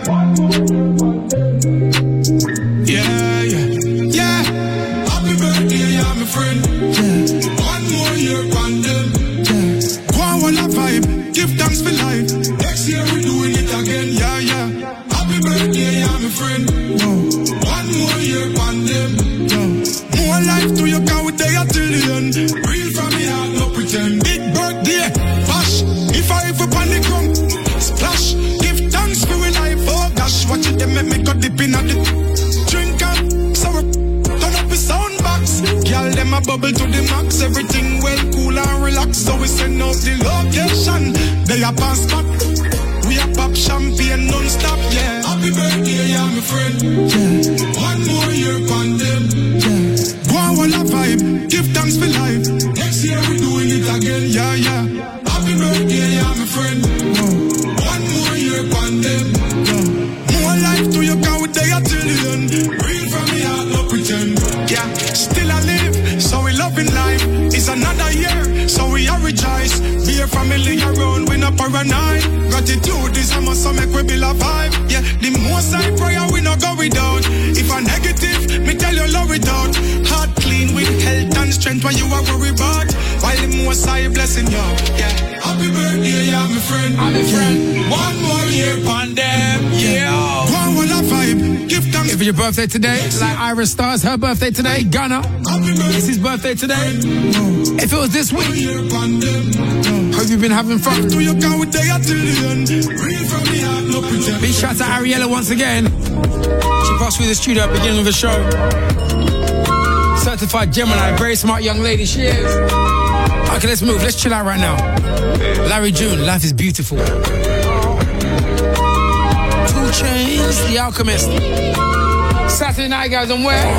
Yeah, yeah. Yeah. Happy birthday, yeah, my friend. Yeah. One more year, one day. Yeah. Go on, one vibe. Give thanks for life. Next year, we're doing it again. Yeah, yeah. Happy birthday, yeah, my friend. One more year, one day. More life to your car with day till the end. Real from me heart, no pretend. Big birthday, bash. If I ever panic wrong, splash. Give thanks for your life, oh gosh. Watch it, them make me go dip in at the drink up. Sour, turn up the sound box. Girl, them a bubble to the max. Everything well, cool and relax. So we send out the location. They a pass back. We a pop champagne non-stop, yeah. Happy birthday, yeah, my friend. Yeah. One more year, pandem. Yeah. Go on, a vibe. Give thanks for life. Next year, we doing it again, yeah, yeah. Happy birthday, yeah, my friend. Whoa. One more year, pandem. Yeah. More life to your car with day till the end. Real from me heart, no pretend. Yeah, still I live, so we loving life. It's another year, so we are rejoice. Be a family around, we not paranoid. Gratitude is a must, so make we build a vibe. Yeah, the most I prayer, we not go without. If I'm negative, me tell you love it out. Heart clean with health and strength, what you are worried about. While the most I blessing you, yeah. Happy birthday, yeah, my friend. I'm a friend. One more year, pandem, yeah. One will a vibe, give thanks. If it's your birthday today, like Iris Stars, her birthday today, Ghana, it's his birthday today. If it was this week, hope you've been having fun. Big shout to Ariella once again. She passed through the studio at the beginning of the show. Certified Gemini, very smart young lady she is. Okay, let's move. Let's chill out right now. Larry June, Life is Beautiful. Two Chainz, The Alchemist. Saturday night, guys, on where?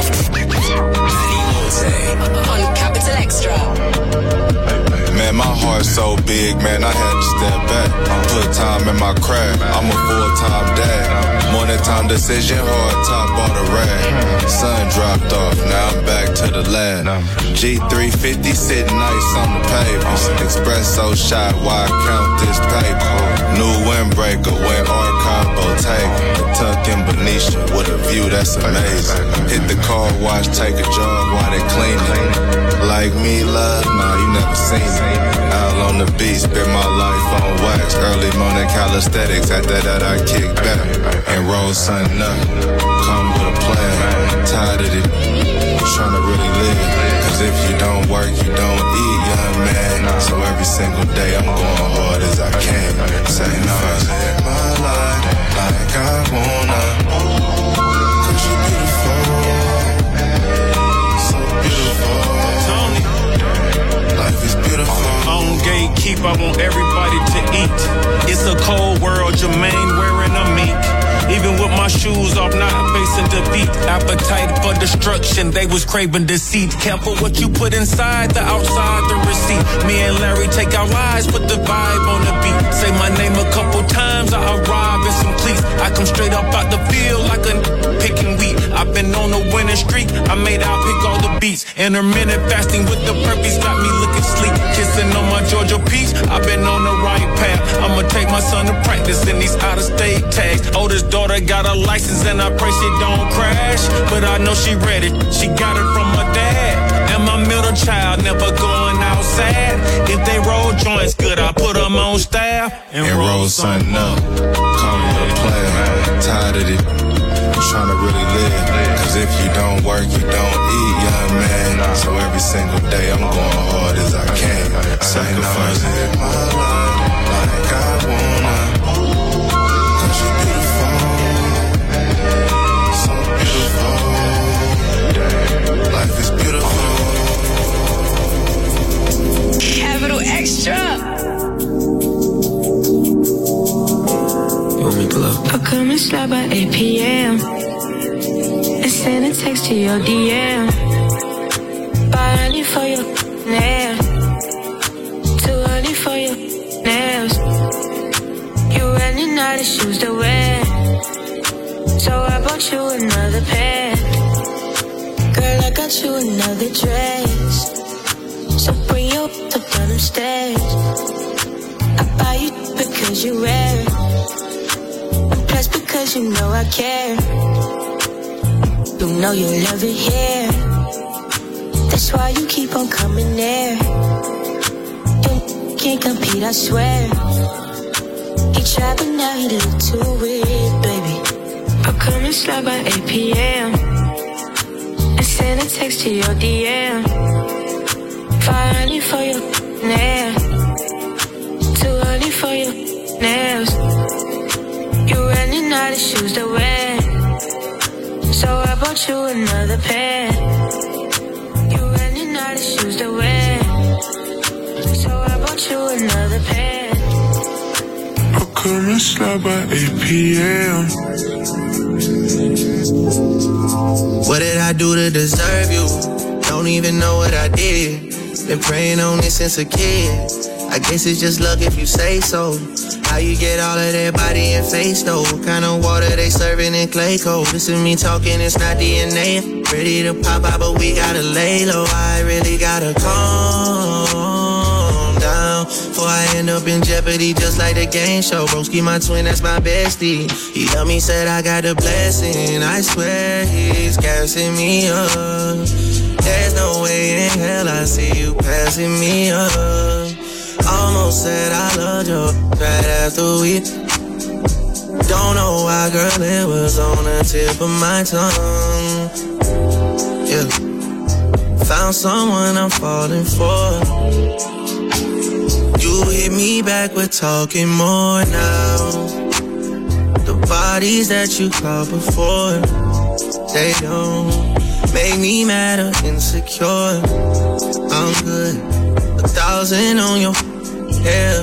On Capital Extra. Man, my heart's so big, man, I had to step back. Put time in my craft, I'm a full-time dad. Morning time decision, hard top bought a rag. Sun dropped off, now I'm back to the lab. G three fifty sitting nice on the pavement. Espresso shot, why I count this paper? New windbreaker, went Arcade Bottega. Tuck in Benicia with a view that's amazing. Hit the car wash, take a jog while they clean it. Like me, love, nah, you never seen it. Out on the beat, spend my life on wax. Early morning calisthenics, after that I kick back. And roll something up, come with a plan. Tired of it, tryna really live. Cause if you don't work, you don't eat, young man. So every single day I'm going hard as I can. Say no, I live my life like I wanna. Cause you're beautiful, so beautiful. Life is beautiful. On gatekeep, I want everybody to eat. It's a cold world, Jermaine wearing a mink. Even with my shoes off, not facing defeat. Appetite for destruction, they was craving deceit. Careful what you put inside, the outside, the receipt. Me and Larry take our lives, put the vibe on the beat. Say my name a couple times, I arrive in some cleats. I come straight up out the field like a picking wheat. I've been on a winning streak, I made out pick all the beats. Intermittent fasting with the purpose got me looking sleep. Kissing on my Georgia peach, I've been on the right path. I'ma take my son to practice in these out-of-state tags. Oldest daughter got a license and I pray she don't crash. But I know she ready, she got it from her dad. And my middle child never going outside. If they roll joints good, I put them on staff. and, and roll something up. Call me a player, tired of it. I'm trying to really live. Cause if you don't work, you don't eat, young man. So every single day I'm going hard as I can. Sacrificing my life like I wanna. Cause you're beautiful, so beautiful. Life is beautiful. Capital Extra. You want me to pull up? I'll come and slide by eight p.m. and send a text to your D M. Buy early for your nails, too early for your nails. You running out of shoes to wear, so I bought you another pair. Girl, I got you another dress, so bring your up down the stairs. I buy you because you wear it, and plus because you know I care. You know you love it here, that's why you keep on coming there. You can't compete, I swear. He tried but now he look too weird, baby. I'll come and slide by eight p.m. and send a text to your D M. Fire early for your nails, too early for your nails. You running out of shoes to wear, so I bought you another pair. You running out of shoes to wear, so I bought you another pair. I'll come and slide by eight p.m. What did I do to deserve you? Don't even know what I did. Been praying on this since a kid. I guess it's just luck if you say so. How you get all of that body and face though? What kind of water they serving in clay cold? Listen to me talking, it's not D N A. Ready to pop out, but we gotta lay low. I really gotta calm down before I end up in jeopardy, just like the game show. Broski, my twin, that's my bestie. He loved me, said I got a blessing. I swear he's gassing me up. There's no way in hell I see you passing me up. Almost said I loved you right after we. Don't know why, girl, it was on the tip of my tongue. Yeah. Found someone I'm falling for. You hit me back with talking more now. The bodies that you caught before, they don't make me mad or insecure. I'm good. A thousand on your hair,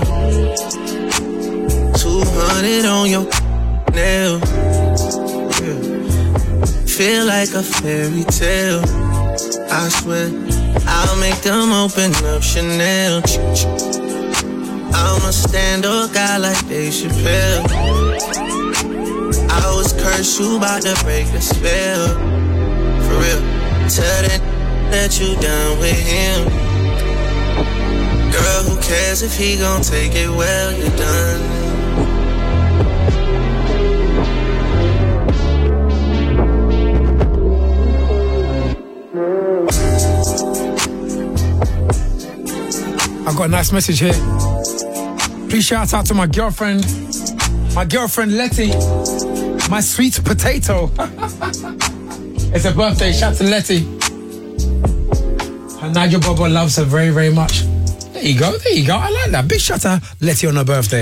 two hundred on your nail. Yeah. Feel like a fairy tale. I swear I'll make them open up Chanel. I'm a stand-up guy like Dave Chappelle. I was cursed, you about to break the spell. For real, tell that that you done with him. Girl, who cares if he gon' take it well, you're done. I got a nice message here. Please shout out to my girlfriend, my girlfriend Letty, my sweet potato. It's her birthday, shout to Letty. And Nigel Bobo loves her very, very much. There you go, there you go. I like that. Big shout out to Letty on her birthday.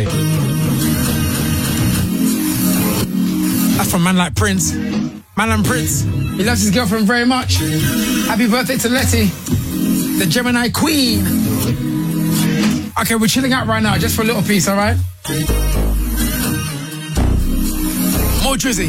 That's from man like Prince. Man and Prince. He loves his girlfriend very much. Happy birthday to Letty, the Gemini Queen. Okay, we're chilling out right now, just for a little piece, all right? More Drizzy.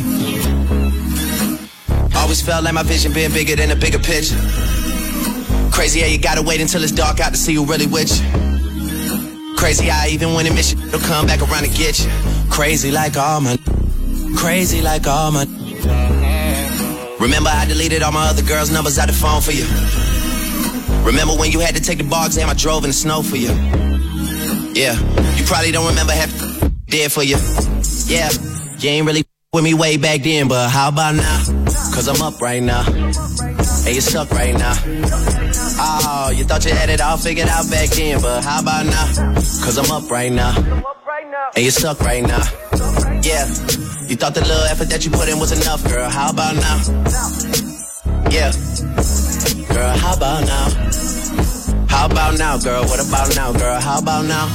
Always felt like my vision being bigger than a bigger picture. Crazy how you gotta wait until it's dark out to see who really with you. Crazy how even when it miss you, they'll come back around and get you. Crazy like all my, crazy like all my. Remember I deleted all my other girls' numbers out the phone for you. Remember when you had to take the bar exam I drove in the snow for you. Yeah, you probably don't remember half did for you. Yeah, you ain't really with me way back then, but how about now? Cause I'm up right now, and you suck right now. Oh, you thought you had it all figured out back then, but how about now? Cause I'm up right now, and you suck right now. Yeah, you thought the little effort that you put in was enough, girl. How about now? Yeah, girl, how about now? How about now, girl? What about now, girl? How about now?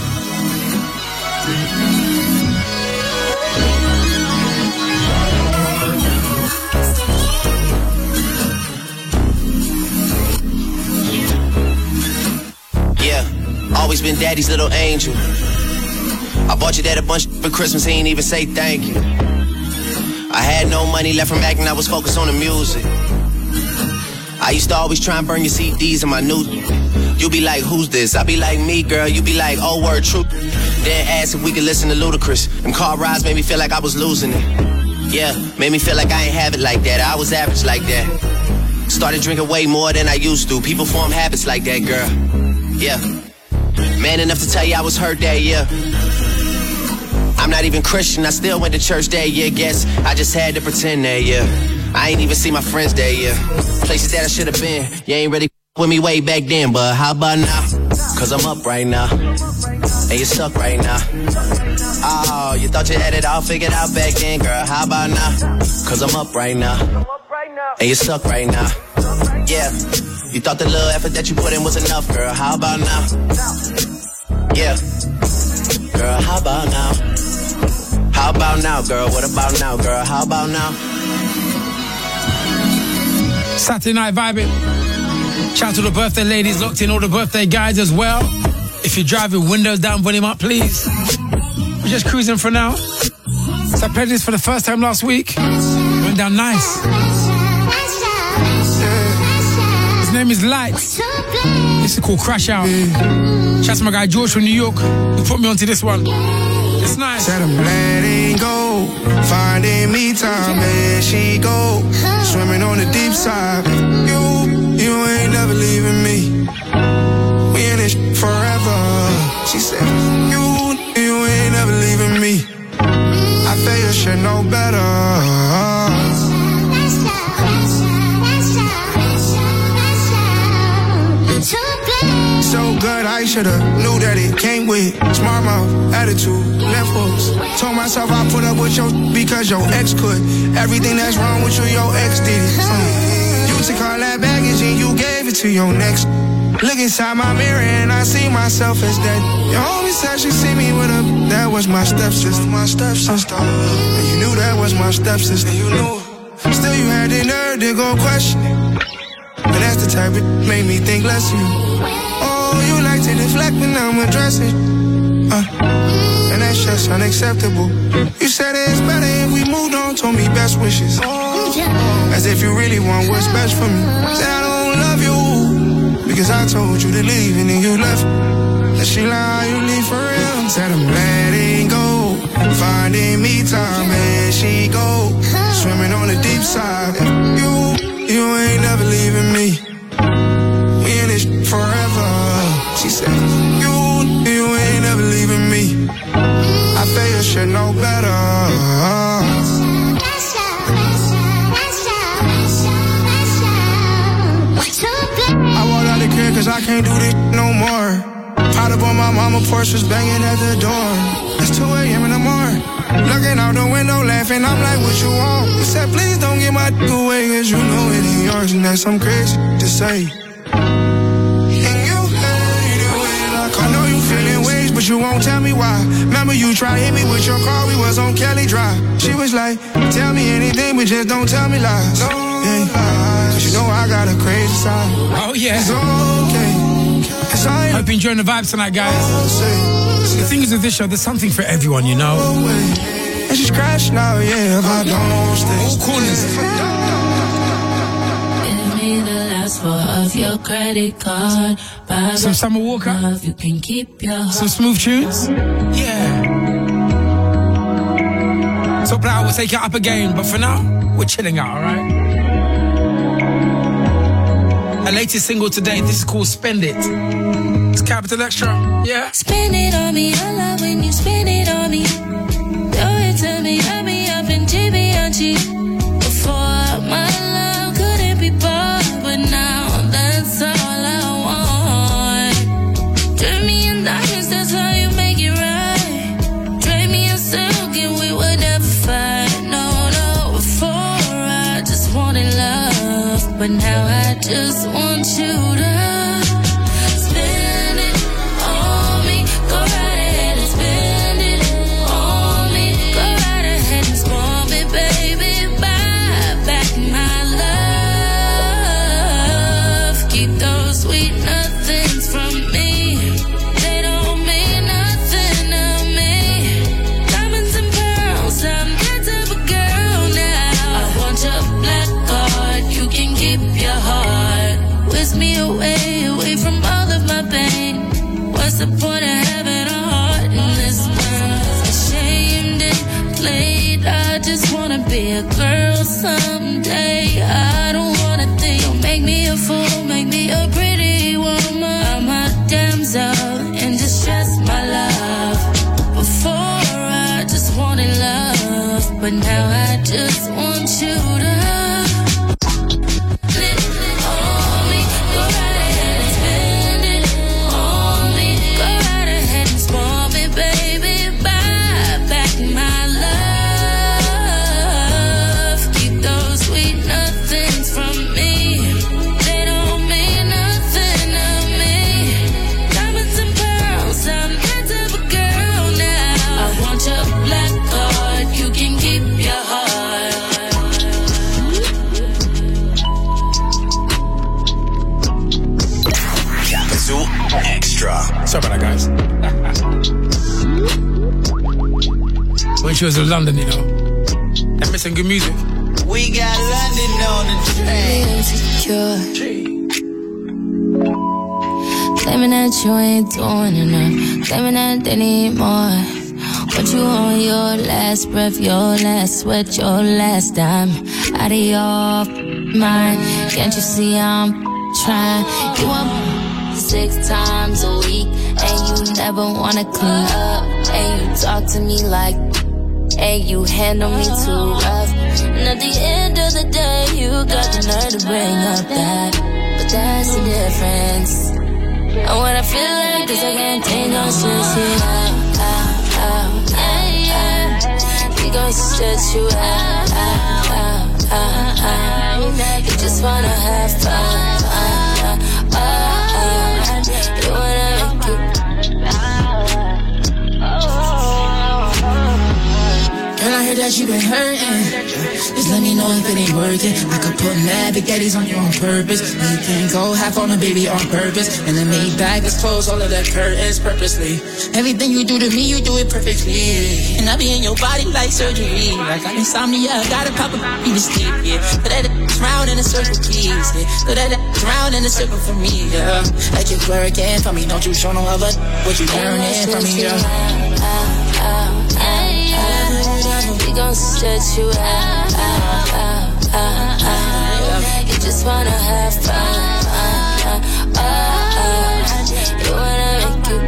Yeah, always been daddy's little angel. I bought your dad a bunch for Christmas, he ain't even say thank you. I had no money left from acting, I was focused on the music. I used to always try and burn your C Ds in my new. You be like, who's this? I be like, me, girl. You be like, oh, word, true. Then ask if we could listen to Ludacris. Them car rides made me feel like I was losing it. Yeah, made me feel like I ain't have it like that. I was average like that. Started drinking way more than I used to. People form habits like that, girl. Yeah. Man enough to tell you I was hurt that year. I'm not even Christian, I still went to church that year. Guess I just had to pretend that year. I ain't even see my friends that year. Places that I should've been. You ain't really with me way back then, but how about now? Cause I'm up right now, and you suck right now. Oh, you thought you had it all figured out back then, girl. How about now? Cause I'm up right now, and you suck right now. Yeah, you thought the little effort that you put in was enough, girl. How about now? Yeah, girl, how about now? How about now, girl? What about now, girl? How about now? Saturday night vibing. Shout out to the birthday ladies, locked in all the birthday guys as well. If you're driving, windows down, volume up, please. We're just cruising for now. So I played this for the first time last week. Went down nice. His name is Lights. This is called Crash Out. Shout out to my guy George from New York who put me onto this one. It's nice. Said I'm letting go, finding me time, there she go, swimming on the deep side. You, you ain't never leaving me. We in this forever. She said, you, you ain't never leaving me. I feel you should know better. So good, I should've knew that it came with smart mouth, attitude, left hooks. Told myself I put up with your because your ex could. Everything that's wrong with you, your ex did it. You took all that baggage and you gave it to your next. Look inside my mirror and I see myself as that. Your homie said she see me with her. That was my stepsister, my stepsister. And you knew that was my stepsister. You knew. Still you had the nerve to go question it. And that's the type it made me think less of you. Oh, you like to deflect when I'm addressing. Uh, and that's just unacceptable. You said it's better if we moved on, told me best wishes. Oh, as if you really want what's best for me. Said I don't love you because I told you to leave and then you left. And she lied, you leave for real. Said I'm letting go, finding me time, and she go, swimming on the deep side. You, you ain't never leaving me. We in this forever. She said, you, you ain't never leaving me. I feel you should know better. I walked out the crib cause I can't do this no more. Pot up on my mama porch was banging at the door. It's two a.m. in the morning. Looking out the window laughing, I'm like, what you want? He said, please don't get my d*** away, cause you know it ain't yours, and that's some crazy to say. And you hate it when I call. I know you feeling ways, but you won't tell me why. Remember you tried to hit me with your car, we was on Kelly Drive. She was like, tell me anything, but just don't tell me lies. No yeah. lies. Cause you know I got a crazy side. Oh yeah. It's okay. It's all right. Hope you're enjoying the vibes tonight, guys. The thing is with this show, there's something for everyone, you know. And she's crashing out, yeah, if I don't stay. All corners. Give me the last four of your credit card. Buy Some Summer Walker. love, you can keep your Some smooth tunes. Yeah. So Plow will take it up again, but for now, we're chilling out, alright? Our latest single today, this is called Spend It. It's Capital Extra, yeah? Spend it on me, I love when you spend it on me. Do it to me, hurt me up in G B on G. Before my love couldn't be bought, but now that's all I want. Drain me in diamonds, that's how you make it right. Drain but now I just want you to spend it on me. Go right ahead and spend it on me. Go right ahead and spoil me, baby. Buy back my love. Keep those sweet nothings from me. They don't mean nothing to me. Diamonds and pearls, I'm that type of girl now. I want your black card, you can keep your heart. Whisk me away, away from all of my pain. What's the point of having a heart in this world? Ashamed and played, I just wanna be a girl someday. I don't wanna think you'll make me a fool, make me a pretty woman. I'm a damsel in distress, my love. Before I just wanted love, but now I just want you to Sorry about that, guys. When she was in London, you know. They're missing good music. We got London on the train. Insecure. Claiming that you ain't doing enough. Claiming that they need more. What you on your last breath, your last sweat, your last dime. Out of your mind. Can't you see I'm trying? You want six times a week, and you never wanna clean up, and you talk to me like, and you handle me too rough, and at the end of the day, you got the nerve to bring up that, but that's the difference, and when I feel like this, I can't take no shit, shit out, out, out, out, out, we gon' stretch you out, out, out, out, out, you just wanna have fun, uh, uh, uh, you wanna make it. Girl, I heard that you been hurting. Just let me know if it ain't working. I could put mad spaghettis on you on purpose. You can go half on a baby on purpose. And then me back, let's close all of the curtains purposely. Everything you do to me, you do it perfectly. And I be in your body like surgery. Like I'm insomnia, I gotta pop a beat to sleep, yeah. So that it's round in a circle, please, yeah. So that it's round in a circle for me, yeah. Like you working for me, don't you show no other what you learning from me, yeah. We gon' stretch you out, out, out, out, out. You just wanna have fun, uh, uh, uh, you wanna make it.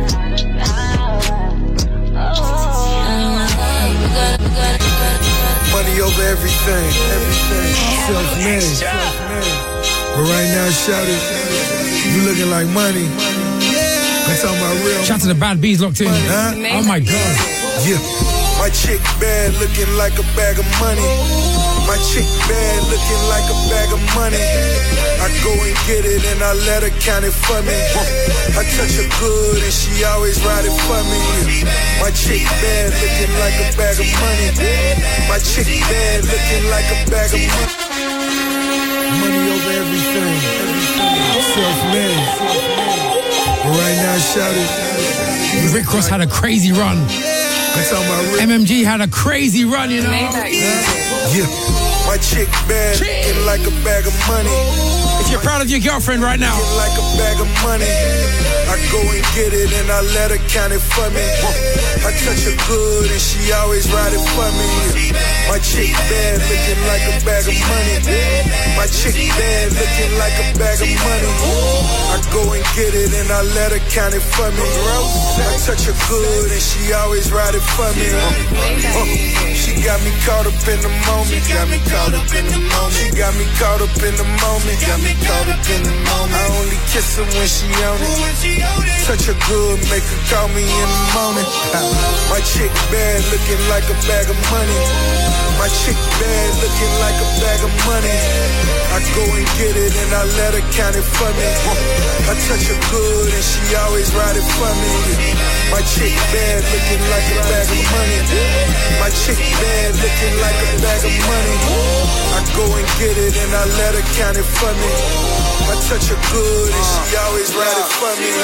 Money over everything, everything. Self-made, self-made. But right now, shout it, you looking like money. I'm talking about real. Shout to the bad bees locked in. Huh? Oh my God. Yeah. My chick bad, looking like a bag of money. My chick bad, looking like a bag of money. I go and get it and I let her count it for me. I touch her good and she always ride it for me. My chick bad, looking like a bag of money. My chick bad, looking like a bag of money. Money over everything, everything. Self-made. But right now, shout it. Rick Ross had a crazy run. M M G had a crazy run, you know. Yeah, my chick bad, looking like a bag of money. If you're proud of your girlfriend right now, like a bag of money. I go and get it and I let her count it for me. I touch her good and she always ride it for me. My chick bad, looking like a bag of money. My chick bad, looking like a bag of money. I go and get it and I let her count it for me. I touch her good and she always ride it for me. Uh, she got me caught up in the moment. Got me caught up in the moment. She got me caught up in the moment. Got me caught up in the moment. I only kiss her when she on it. Touch her good, make her call me in the morning. My chick bad, looking like a bag of money. My chick bad, looking like a bag of money. I go and get it and I let her count it for me. I touch her good and she always ride it for me. My chick bad, looking like a bag of money. My chick bad, looking like a bag of money. I go and get it and I let her count it for me. I touch her good and she always ride it for me.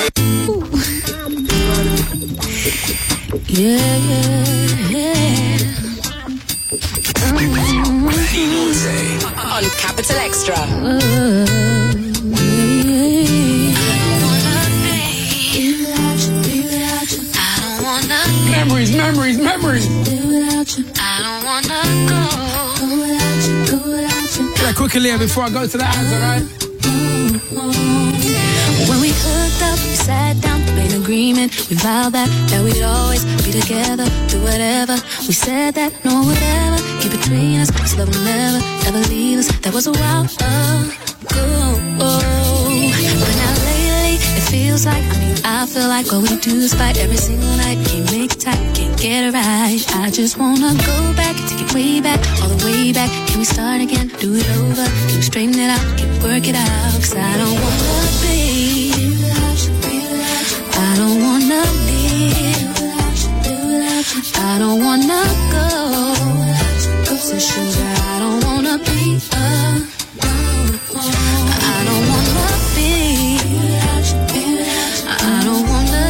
Yeah, yeah, yeah. Manny Norte on Capital Extra. Memories, memories, memories. I don't wanna go. Can I quickly here before I go to the answer, right? When we hooked up, we sat down, made an agreement. We vowed that, that we'd always be together, do whatever. We said that, no one would ever get between us. This love will never, ever leave us. That was a while ago. But now lately, it feels like, I mean, I feel like what we do is fight every single night. Can't make it tight, can't get it right. I just wanna go back, take it way back, all the way back. Can we start again, do it over? Can we straighten it out, can we work it out? Cause I don't wanna be, I don't wanna live, I don't wanna go. So sugar, I don't wanna be a, I don't wanna be, I don't wanna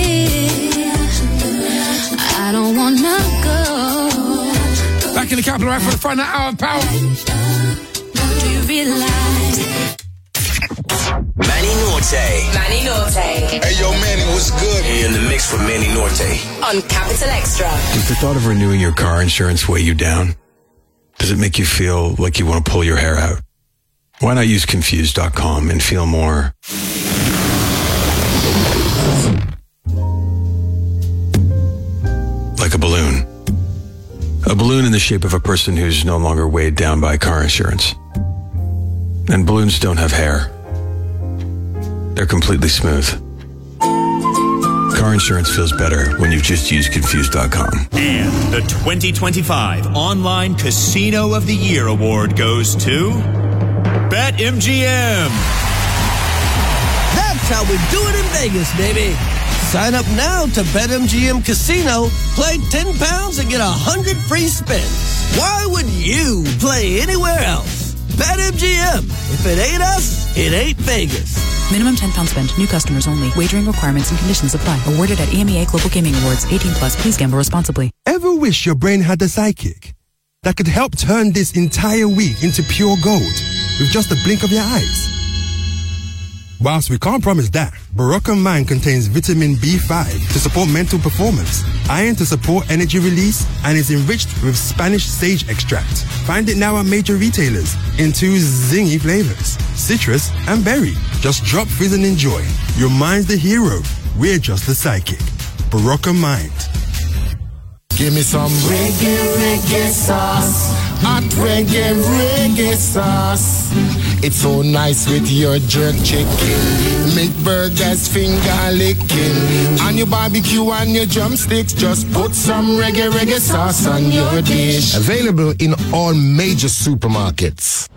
live, I don't wanna go. Back in the capital right for the final hour of power. Do you realize? Manny Norte. Manny Norte. Hey, yo, Manny, what's good? In the mix for Manny Norte on Capital Extra. Does the thought of renewing your car insurance weigh you down? Does it make you feel like you want to pull your hair out? Why not use Confused dot com and feel more like a balloon? A balloon in the shape of a person who's no longer weighed down by car insurance. And balloons don't have hair. They're completely smooth. Car insurance feels better when you just use Confused dot com. And the twenty twenty-five Online Casino of the Year award goes to BetMGM. That's how we do it in Vegas, baby. Sign up now to BetMGM Casino. Play ten pounds and get one hundred free spins. Why would you play anywhere else? BetMGM. If it ain't us, it ain't Vegas. Minimum ten pounds spent. New customers only. Wagering requirements and conditions apply. Awarded at E M E A Global Gaming Awards. eighteen plus. Please gamble responsibly. Ever wish your brain had a sidekick that could help turn this entire week into pure gold with just a blink of your eyes? Whilst we can't promise that, Barocca Mind contains vitamin B five to support mental performance, iron to support energy release, and is enriched with Spanish sage extract. Find it now at major retailers in two zingy flavors, citrus and berry. Just drop, fizz and enjoy. Your mind's the hero. We're just the sidekick. Barocca Mind. Give me some reggae, reggae sauce. Hot reggae, reggae sauce. It's so nice with your jerk chicken. Make burgers finger licking. On your barbecue and your drumsticks, just put some reggae, reggae sauce on your dish. Available in all major supermarkets.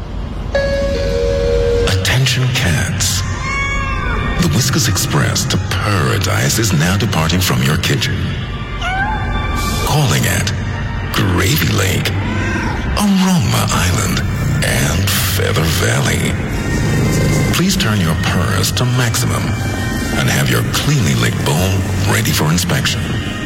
Attention cats. The Whiskas Express to Paradise is now departing from your kitchen. Calling at Gravy Lake, Aroma Island, and Feather Valley. Please turn your purrs to maximum and have your cleanly licked bowl ready for inspection.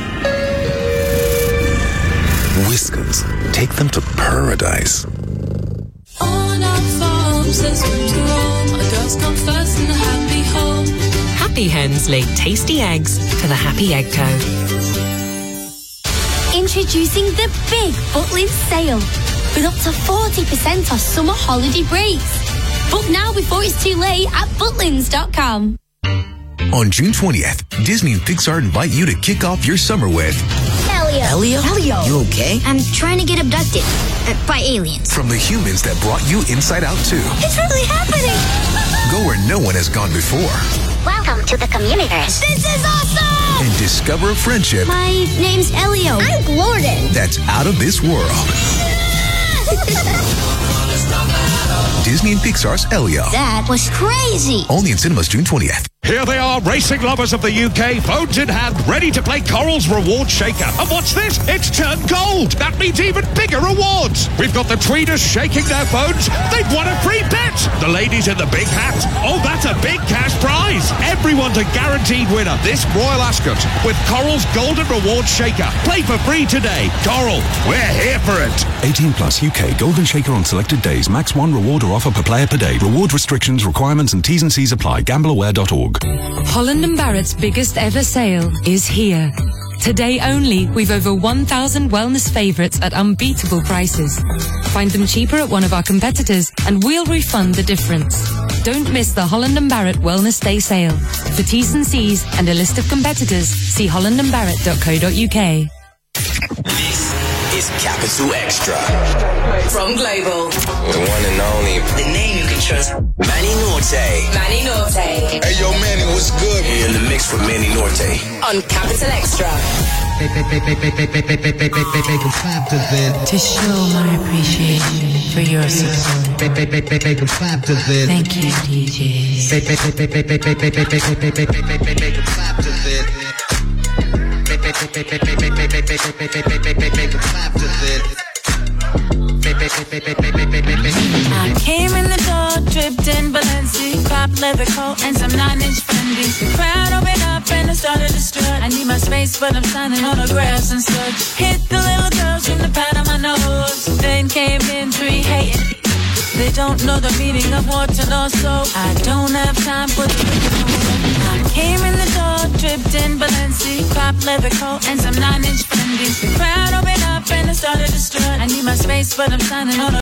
Whiskas, take them to paradise. On our farms, there's room to roam. Our girls come first in the happy home. Happy hens lay tasty eggs for the Happy Egg Co. Introducing the big Butlins sale with up to forty percent off summer holiday breaks. Book now before it's too late at butlins dot com. On June twentieth, Disney and Pixar invite you to kick off your summer with Elio. Elio? Elio. You okay? I'm trying to get abducted uh, by aliens. From the humans that brought you Inside Out two. It's really happening! Go where no one has gone before. Welcome to the Communiverse. This is awesome! And discover a friendship My name's Elio. I'm Glorden. that's out of this world. Disney and Pixar's Elio. That was crazy. Only in cinemas June twentieth. Here they are, racing lovers of the U K, phones in hand, ready to play Coral's Reward Shaker. And what's this? It's turned gold. That means even bigger rewards. We've got the tweeters shaking their phones. They've won a free bet. The ladies in the big hats. Oh, that's a big cash prize. Everyone's a guaranteed winner this Royal Ascot with Coral's Golden Reward Shaker. Play for free today. Coral, we're here for it. eighteen plus U K Golden Shaker on selected days. Max one reward or offer per player per day. Reward restrictions, requirements and T's and C's apply. Gamble aware dot org. Holland and Barrett's biggest ever sale is here. Today only, we've over one thousand wellness favourites at unbeatable prices. Find them cheaper at one of our competitors and we'll refund the difference. Don't miss the Holland and Barrett Wellness Day sale. For T's and C's and a list of competitors, see holland and barrett dot co dot uk. This is Capital Extra. From Global. The one and only. The name you can trust. Manny Norte. Manny Norte. Hey, yo, Manny, what's good? You're in the mix with Manny Norte. On Capital Extra. To show my appreciation for your support. Thank you, D I came in the door, dripped in Balenci, cop leather coat and some nine-inch Fendi's. The crowd opened up and I started to strut. I need my space, but I'm signing autographs and such. Hit the little girls from the pat on my nose. Then came in three hating. They don't know the meaning of water or so. I don't have time for the I came in the door, dripped in Balenci, cop leather coat and some nine-inch Fendi's. The crowd opened up and I started to strut. I need my space, but I'm signing autographs.